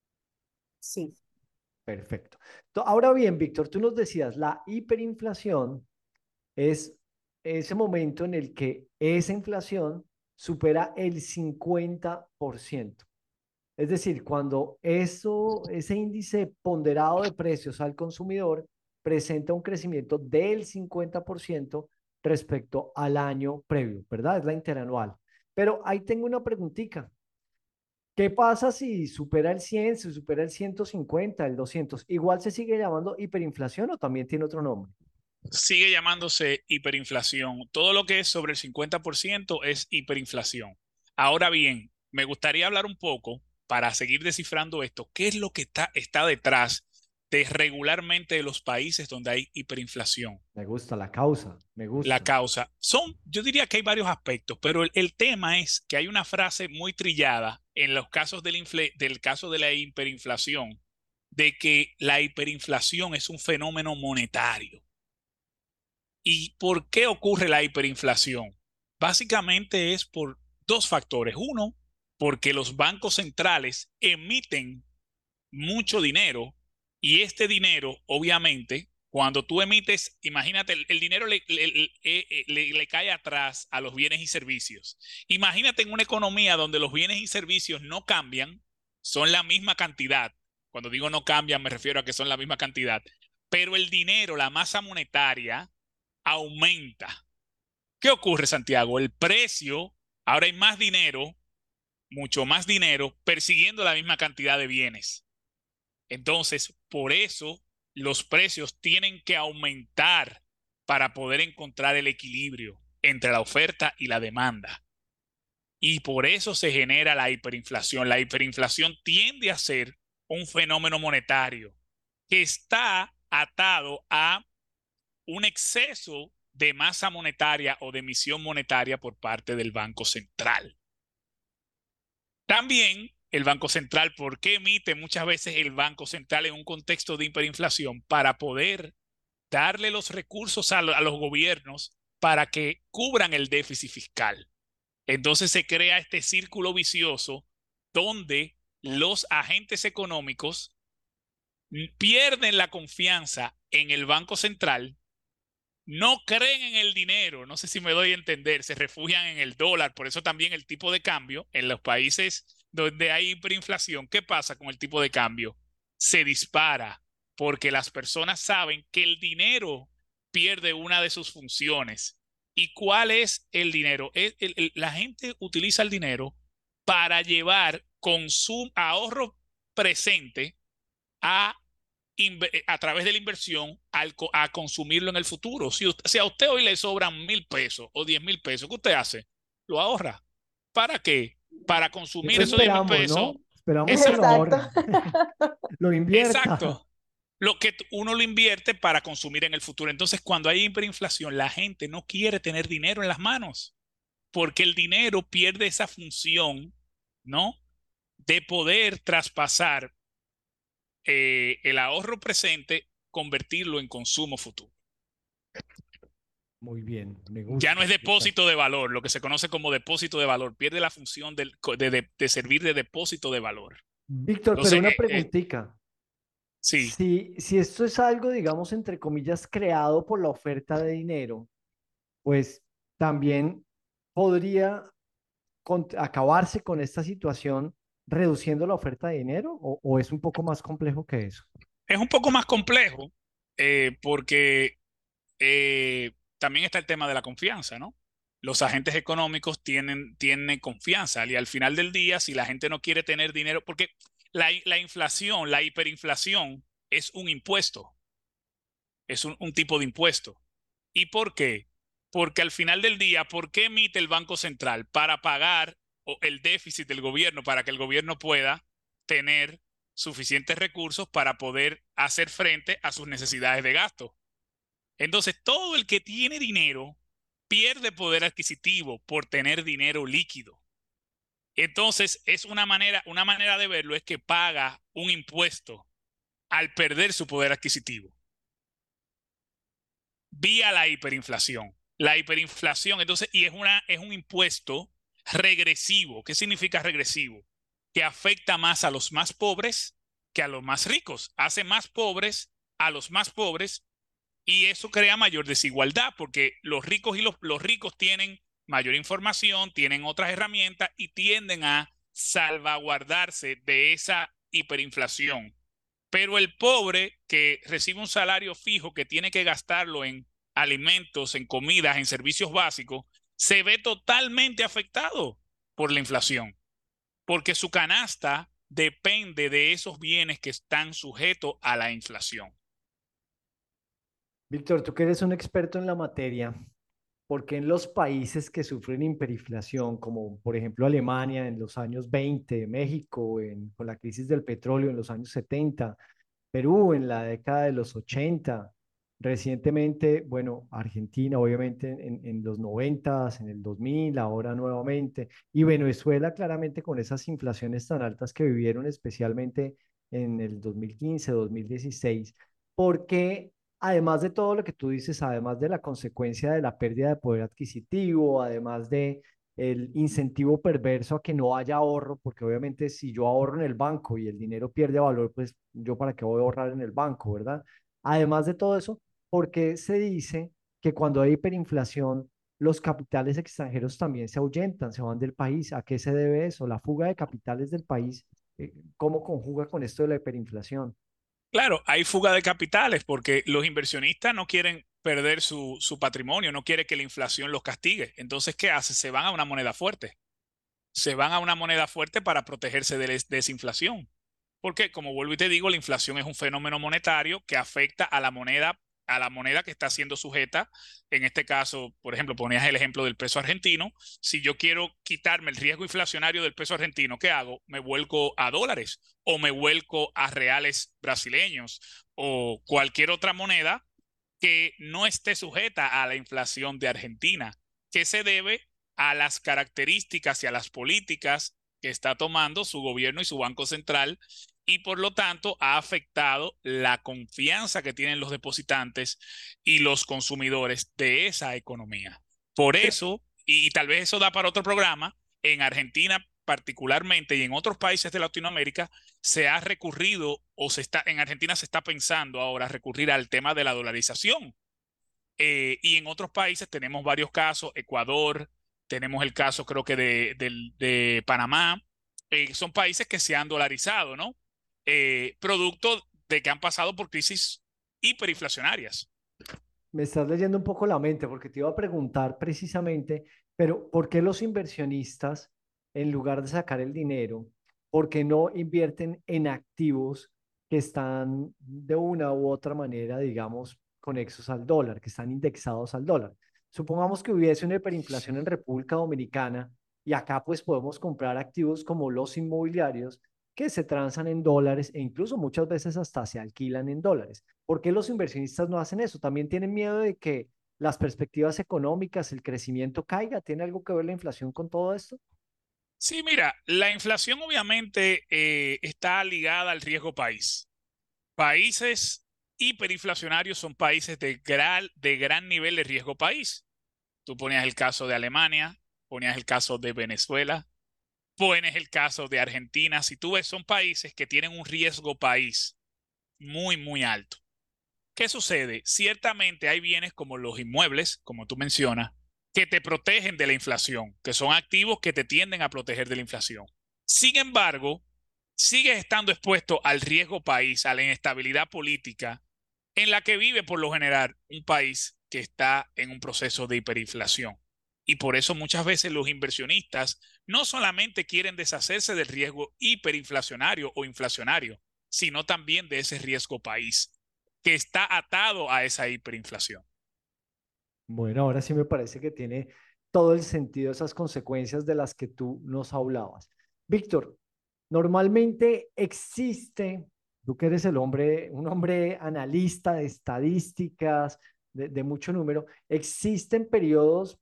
Sí. Perfecto. Ahora bien, Víctor, tú nos decías, la hiperinflación es ese momento en el que esa inflación supera el cincuenta por ciento. Es decir, cuando eso, ese índice ponderado de precios al consumidor presenta un crecimiento del cincuenta por ciento respecto al año previo, ¿verdad? Es la interanual. Pero ahí tengo una preguntita. ¿Qué pasa si supera el cien, si supera el ciento cincuenta, el doscientos? ¿Igual se sigue llamando hiperinflación o también tiene otro nombre? Sigue llamándose hiperinflación. Todo lo que es sobre el cincuenta por ciento es hiperinflación. Ahora bien, me gustaría hablar un poco, para seguir descifrando esto, qué es lo que está, está detrás de regularmente de los países donde hay hiperinflación. Me gusta la causa, me gusta. La causa. Son, yo diría que hay varios aspectos, pero el, el tema es que hay una frase muy trillada en los casos del, infle, del caso de la hiperinflación, de que la hiperinflación es un fenómeno monetario. ¿Y por qué ocurre la hiperinflación? Básicamente es por dos factores. Uno, porque los bancos centrales emiten mucho dinero y este dinero, obviamente, cuando tú emites, imagínate, el, el dinero le, le, le, le, le cae atrás a los bienes y servicios. Imagínate en una economía donde los bienes y servicios no cambian, son la misma cantidad. Cuando digo no cambian, me refiero a que son la misma cantidad. Pero el dinero, la masa monetaria, aumenta. ¿Qué ocurre, Santiago? El precio, ahora hay más dinero, mucho más dinero, persiguiendo la misma cantidad de bienes. Entonces, por eso los precios tienen que aumentar para poder encontrar el equilibrio entre la oferta y la demanda. Y por eso se genera la hiperinflación. La hiperinflación tiende a ser un fenómeno monetario que está atado a un exceso de masa monetaria o de emisión monetaria por parte del Banco Central. También el Banco Central, ¿por qué emite muchas veces el Banco Central en un contexto de hiperinflación? Para poder darle los recursos a, a los gobiernos para que cubran el déficit fiscal. Entonces se crea este círculo vicioso donde los agentes económicos pierden la confianza en el Banco Central, no creen en el dinero, no sé si me doy a entender, se refugian en el dólar, por eso también el tipo de cambio en los países donde hay hiperinflación, ¿qué pasa con el tipo de cambio? Se dispara porque las personas saben que el dinero pierde una de sus funciones. ¿Y cuál es el dinero? El, el, el, la gente utiliza el dinero para llevar consumo, ahorro presente a a través de la inversión al, a consumirlo en el futuro. Si, usted, si a usted hoy le sobran mil pesos o diez mil pesos, ¿qué usted hace? Lo ahorra. ¿Para qué? Para consumir Eso esos diez mil esperamos, pesos. ¿no? Esperamos que Exacto. lo ahorre. Lo invierta. Exacto. Lo que uno lo invierte para consumir en el futuro. Entonces, cuando hay hiperinflación, la gente no quiere tener dinero en las manos, porque el dinero pierde esa función, ¿no?, de poder traspasar eh, el ahorro presente, convertirlo en consumo futuro. Muy bien, me gusta. Ya no es depósito de valor, lo que se conoce como depósito de valor, pierde la función del, de, de, de servir de depósito de valor. Víctor, Entonces, pero una eh, preguntita. Eh, sí. Si, si esto es algo, digamos, entre comillas, creado por la oferta de dinero, pues también podría con, acabarse con esta situación reduciendo la oferta de dinero, o, o es un poco más complejo que eso. Es un poco más complejo eh, porque eh, también está el tema de la confianza, ¿no? Los agentes económicos tienen, tienen confianza y al final del día, si la gente no quiere tener dinero, porque la, la inflación, la hiperinflación es un impuesto, es un, un tipo de impuesto. ¿Y por qué? Porque al final del día, ¿por qué emite el Banco Central? Para pagar el déficit del gobierno, para que el gobierno pueda tener suficientes recursos para poder hacer frente a sus necesidades de gasto. Entonces, todo el que tiene dinero pierde poder adquisitivo por tener dinero líquido. Entonces, es una manera, una manera de verlo es que paga un impuesto al perder su poder adquisitivo vía la hiperinflación. La hiperinflación, entonces, y es, una, es un impuesto regresivo. ¿Qué significa regresivo? Que afecta más a los más pobres que a los más ricos. Hace más pobres a los más pobres y eso crea mayor desigualdad porque los ricos y los, los ricos tienen mayor información, tienen otras herramientas y tienden a salvaguardarse de esa hiperinflación. Pero el pobre que recibe un salario fijo que tiene que gastarlo en alimentos, en comidas, en servicios básicos, se ve totalmente afectado por la inflación, porque su canasta depende de esos bienes que están sujetos a la inflación. Víctor, tú que eres un experto en la materia, ¿por qué en los países que sufren hiperinflación, como por ejemplo Alemania en los años veinte, México en, con la crisis del petróleo en los años setenta, Perú en la década de los ochenta, recientemente, bueno, Argentina obviamente en, en los noventa, en el dos mil, ahora nuevamente, y Venezuela claramente con esas inflaciones tan altas que vivieron especialmente en el dos mil quince, dos mil dieciséis, ¿por qué? Además de todo lo que tú dices, además de la consecuencia de la pérdida de poder adquisitivo, además de el incentivo perverso a que no haya ahorro, porque obviamente si yo ahorro en el banco y el dinero pierde valor, pues yo para qué voy a ahorrar en el banco, ¿verdad? Además de todo eso, ¿por qué se dice que cuando hay hiperinflación, los capitales extranjeros también se ahuyentan, se van del país? ¿A qué se debe eso? La fuga de capitales del país, eh, ¿cómo conjuga con esto de la hiperinflación? Claro, hay fuga de capitales porque los inversionistas no quieren perder su, su patrimonio, no quieren que la inflación los castigue. Entonces, ¿qué hace? Se van a una moneda fuerte. Se van a una moneda fuerte para protegerse de, de esa inflación. Porque, como vuelvo y te digo, la inflación es un fenómeno monetario que afecta a la moneda, a la moneda que está siendo sujeta. En este caso, por ejemplo, ponías el ejemplo del peso argentino. Si yo quiero quitarme el riesgo inflacionario del peso argentino, ¿qué hago? Me vuelco a dólares o me vuelco a reales brasileños o cualquier otra moneda que no esté sujeta a la inflación de Argentina, que se debe a las características y a las políticas que está tomando su gobierno y su Banco Central y por lo tanto ha afectado la confianza que tienen los depositantes y los consumidores de esa economía. Por eso, y, y tal vez eso da para otro programa, en Argentina particularmente y en otros países de Latinoamérica se ha recurrido o se está, en Argentina se está pensando ahora recurrir al tema de la dolarización. Eh, y en otros países tenemos varios casos, Ecuador, tenemos el caso creo que de, de, de Panamá, eh, son países que se han dolarizado, ¿no? Eh, producto de que han pasado por crisis hiperinflacionarias. Me estás leyendo un poco la mente porque te iba a preguntar precisamente, pero ¿por qué los inversionistas, en lugar de sacar el dinero, por qué no invierten en activos que están de una u otra manera, digamos, conexos al dólar, que están indexados al dólar. Supongamos que hubiese una hiperinflación en República Dominicana y acá pues podemos comprar activos como los inmobiliarios que se transan en dólares e incluso muchas veces hasta se alquilan en dólares. ¿Por qué los inversionistas no hacen eso? También tienen miedo de que las perspectivas económicas, el crecimiento caiga. ¿Tiene algo que ver la inflación con todo esto? Sí, mira, la inflación obviamente eh, está ligada al riesgo país. Países hiperinflacionarios son países de gran, de gran nivel de riesgo país. Tú ponías el caso de Alemania, ponías el caso de Venezuela, pones el caso de Argentina. Si tú ves, son países que tienen un riesgo país muy, muy alto. ¿Qué sucede? Ciertamente hay bienes como los inmuebles, como tú mencionas, que te protegen de la inflación, que son activos que te tienden a proteger de la inflación. Sin embargo, sigues estando expuesto al riesgo país, a la inestabilidad política en la que vive por lo general un país que está en un proceso de hiperinflación. Y por eso muchas veces los inversionistas no solamente quieren deshacerse del riesgo hiperinflacionario o inflacionario, sino también de ese riesgo país que está atado a esa hiperinflación. Bueno, ahora sí me parece que tiene todo el sentido esas consecuencias de las que tú nos hablabas. Víctor, normalmente existe, tú que eres el hombre, un hombre analista de estadísticas, de, de mucho número, existen periodos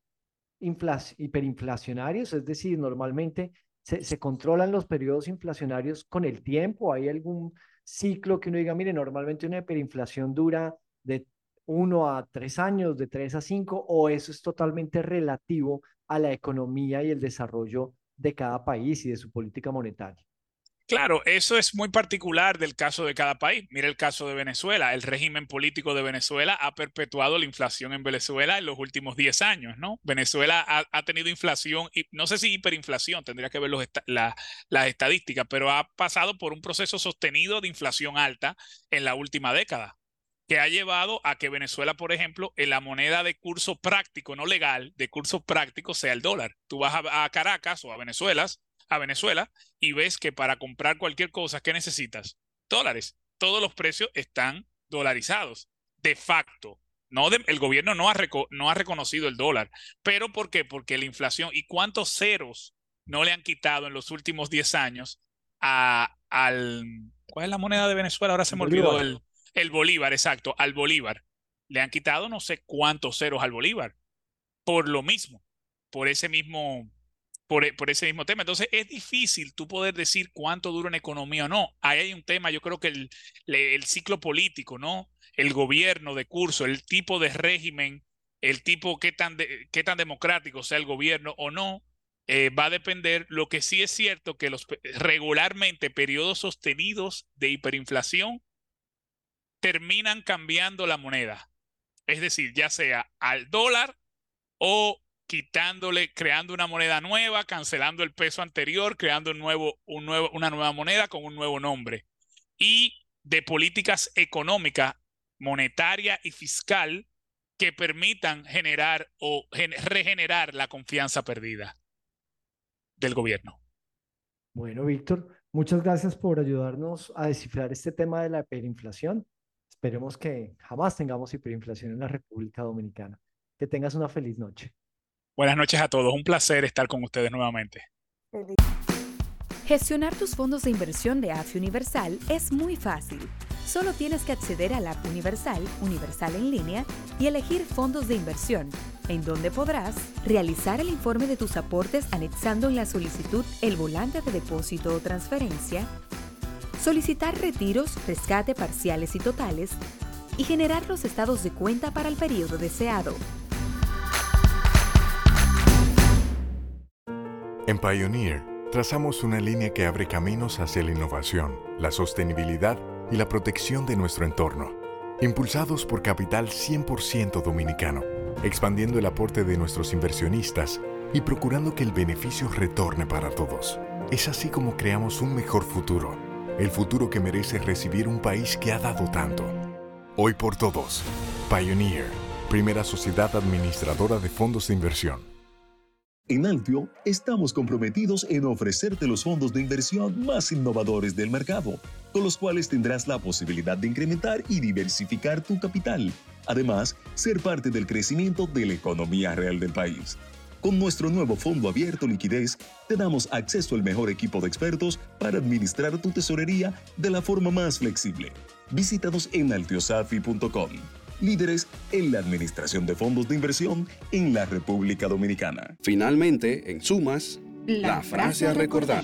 hiperinflacionarios, es decir, normalmente se, se controlan los periodos inflacionarios con el tiempo. ¿Hay algún ciclo que uno diga, mire, normalmente una hiperinflación dura de uno a tres años, de tres a cinco, o eso es totalmente relativo a la economía y el desarrollo de cada país y de su política monetaria? Claro, eso es muy particular del caso de cada país. Mira el caso de Venezuela. El régimen político de Venezuela ha perpetuado la inflación en Venezuela en los últimos diez años, ¿no? Venezuela ha, ha tenido inflación, y no sé si hiperinflación, tendría que ver los esta, la, las estadísticas, pero ha pasado por un proceso sostenido de inflación alta en la última década, que ha llevado a que Venezuela, por ejemplo, en la moneda de curso práctico, no legal, de curso práctico sea el dólar. Tú vas a, a Caracas o a Venezuela, a Venezuela y ves que para comprar cualquier cosa, ¿qué necesitas? Dólares. Todos los precios están dolarizados, de facto. No de, el gobierno no ha, reco, no ha reconocido el dólar. ¿Pero por qué? Porque la inflación, ¿y cuántos ceros no le han quitado en los últimos diez años a, al... ¿Cuál es la moneda de Venezuela? Ahora se me olvidó el... El Bolívar, exacto, al Bolívar. Le han quitado no sé cuántos ceros al Bolívar. Por lo mismo, por ese mismo, por, por ese mismo tema. Entonces es difícil tú poder decir cuánto dura una economía o no. Ahí hay un tema, yo creo que el, el ciclo político, ¿no? El gobierno de curso, el tipo de régimen, el tipo qué tan, de, qué tan democrático sea el gobierno o no, eh, va a depender. Lo que sí es cierto que los regularmente periodos sostenidos de hiperinflación terminan cambiando la moneda, es decir, ya sea al dólar o quitándole, creando una moneda nueva, cancelando el peso anterior, creando un nuevo, un nuevo, una nueva moneda con un nuevo nombre. Y de políticas económicas, monetaria y fiscal que permitan generar o gen regenerar la confianza perdida del gobierno. Bueno, Víctor, muchas gracias por ayudarnos a descifrar este tema de la hiperinflación. Esperemos que jamás tengamos hiperinflación en la República Dominicana. Que tengas una feliz noche. Buenas noches a todos. Un placer estar con ustedes nuevamente. Gestionar tus fondos de inversión de A F I Universal es muy fácil. Solo tienes que acceder a la app Universal, Universal en línea, y elegir fondos de inversión, en donde podrás realizar el informe de tus aportes anexando en la solicitud el volante de depósito o transferencia, solicitar retiros, rescate parciales y totales, y generar los estados de cuenta para el periodo deseado. En Pioneer, trazamos una línea que abre caminos hacia la innovación, la sostenibilidad y la protección de nuestro entorno, impulsados por capital cien por ciento dominicano, expandiendo el aporte de nuestros inversionistas y procurando que el beneficio retorne para todos. Es así como creamos un mejor futuro, el futuro que merece recibir un país que ha dado tanto. Hoy por todos, Pioneer, primera sociedad administradora de fondos de inversión. En Altio estamos comprometidos en ofrecerte los fondos de inversión más innovadores del mercado, con los cuales tendrás la posibilidad de incrementar y diversificar tu capital. Además, ser parte del crecimiento de la economía real del país. Con nuestro nuevo fondo abierto liquidez, te damos acceso al mejor equipo de expertos para administrar tu tesorería de la forma más flexible. Visítanos en altiosafi punto com. Líderes en la administración de fondos de inversión en la República Dominicana. Finalmente, en sumas, la, la frase a recordar.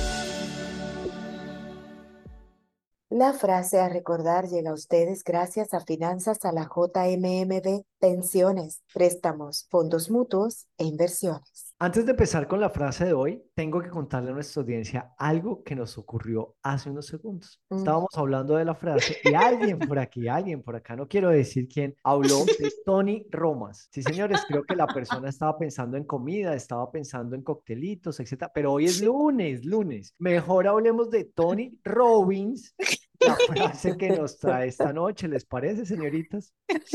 La frase a recordar llega a ustedes gracias a Finanzas a la J M M B, pensiones, préstamos, fondos mutuos e inversiones. Antes de empezar con la frase de hoy, tengo que contarle a nuestra audiencia algo que nos ocurrió hace unos segundos. Mm. Estábamos hablando de la frase y alguien por aquí, alguien por acá, no quiero decir quién, habló de Tony Romas. Sí, señores, creo que la persona estaba pensando en comida, estaba pensando en coctelitos, etcétera. Pero hoy es lunes, lunes. Mejor hablemos de Tony Robbins. La frase que nos trae esta noche, ¿les parece, señoritas?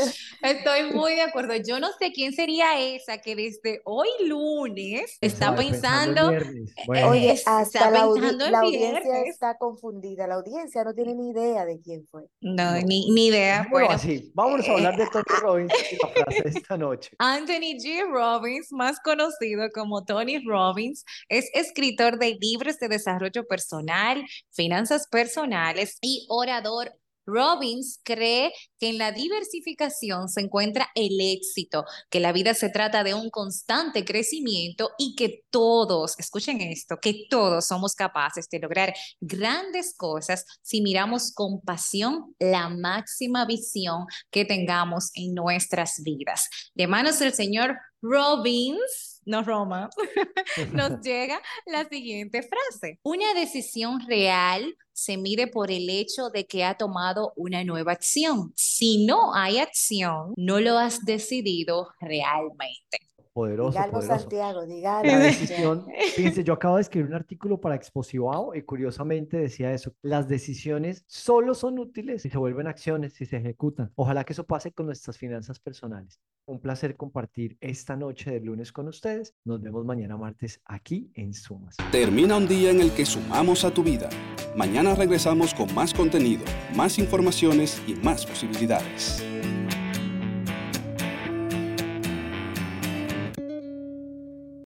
Estoy muy de acuerdo. Yo no sé quién sería esa que desde hoy lunes está pensando, pensando bueno. Oye, hasta está la, pensando audi la audiencia está confundida. La audiencia no tiene ni idea de quién fue. No, no. Ni, ni idea. Bueno, bueno, así, vámonos a hablar de Tony Robbins y la frase de esta noche. Anthony G. Robbins, más conocido como Tony Robbins, es escritor de libros de desarrollo personal, finanzas personales y orador. Robbins cree que en la diversificación se encuentra el éxito, que la vida se trata de un constante crecimiento y que todos, escuchen esto, que todos somos capaces de lograr grandes cosas si miramos con pasión la máxima visión que tengamos en nuestras vidas. De manos del señor Robbins, no Roma, nos llega la siguiente frase. Una decisión real se mide por el hecho de que ha tomado una nueva acción. Si no hay acción, no lo has decidido realmente. Poderoso, dígalo, poderoso. Santiago, dígalo. La decisión, fíjense, yo acabo de escribir un artículo para Exposivao y curiosamente decía eso. Las decisiones solo son útiles si se vuelven acciones, si se ejecutan. Ojalá que eso pase con nuestras finanzas personales. Un placer compartir esta noche de lunes con ustedes. Nos vemos mañana martes aquí en Sumas. Termina un día en el que sumamos a tu vida. Mañana regresamos con más contenido, más informaciones y más posibilidades.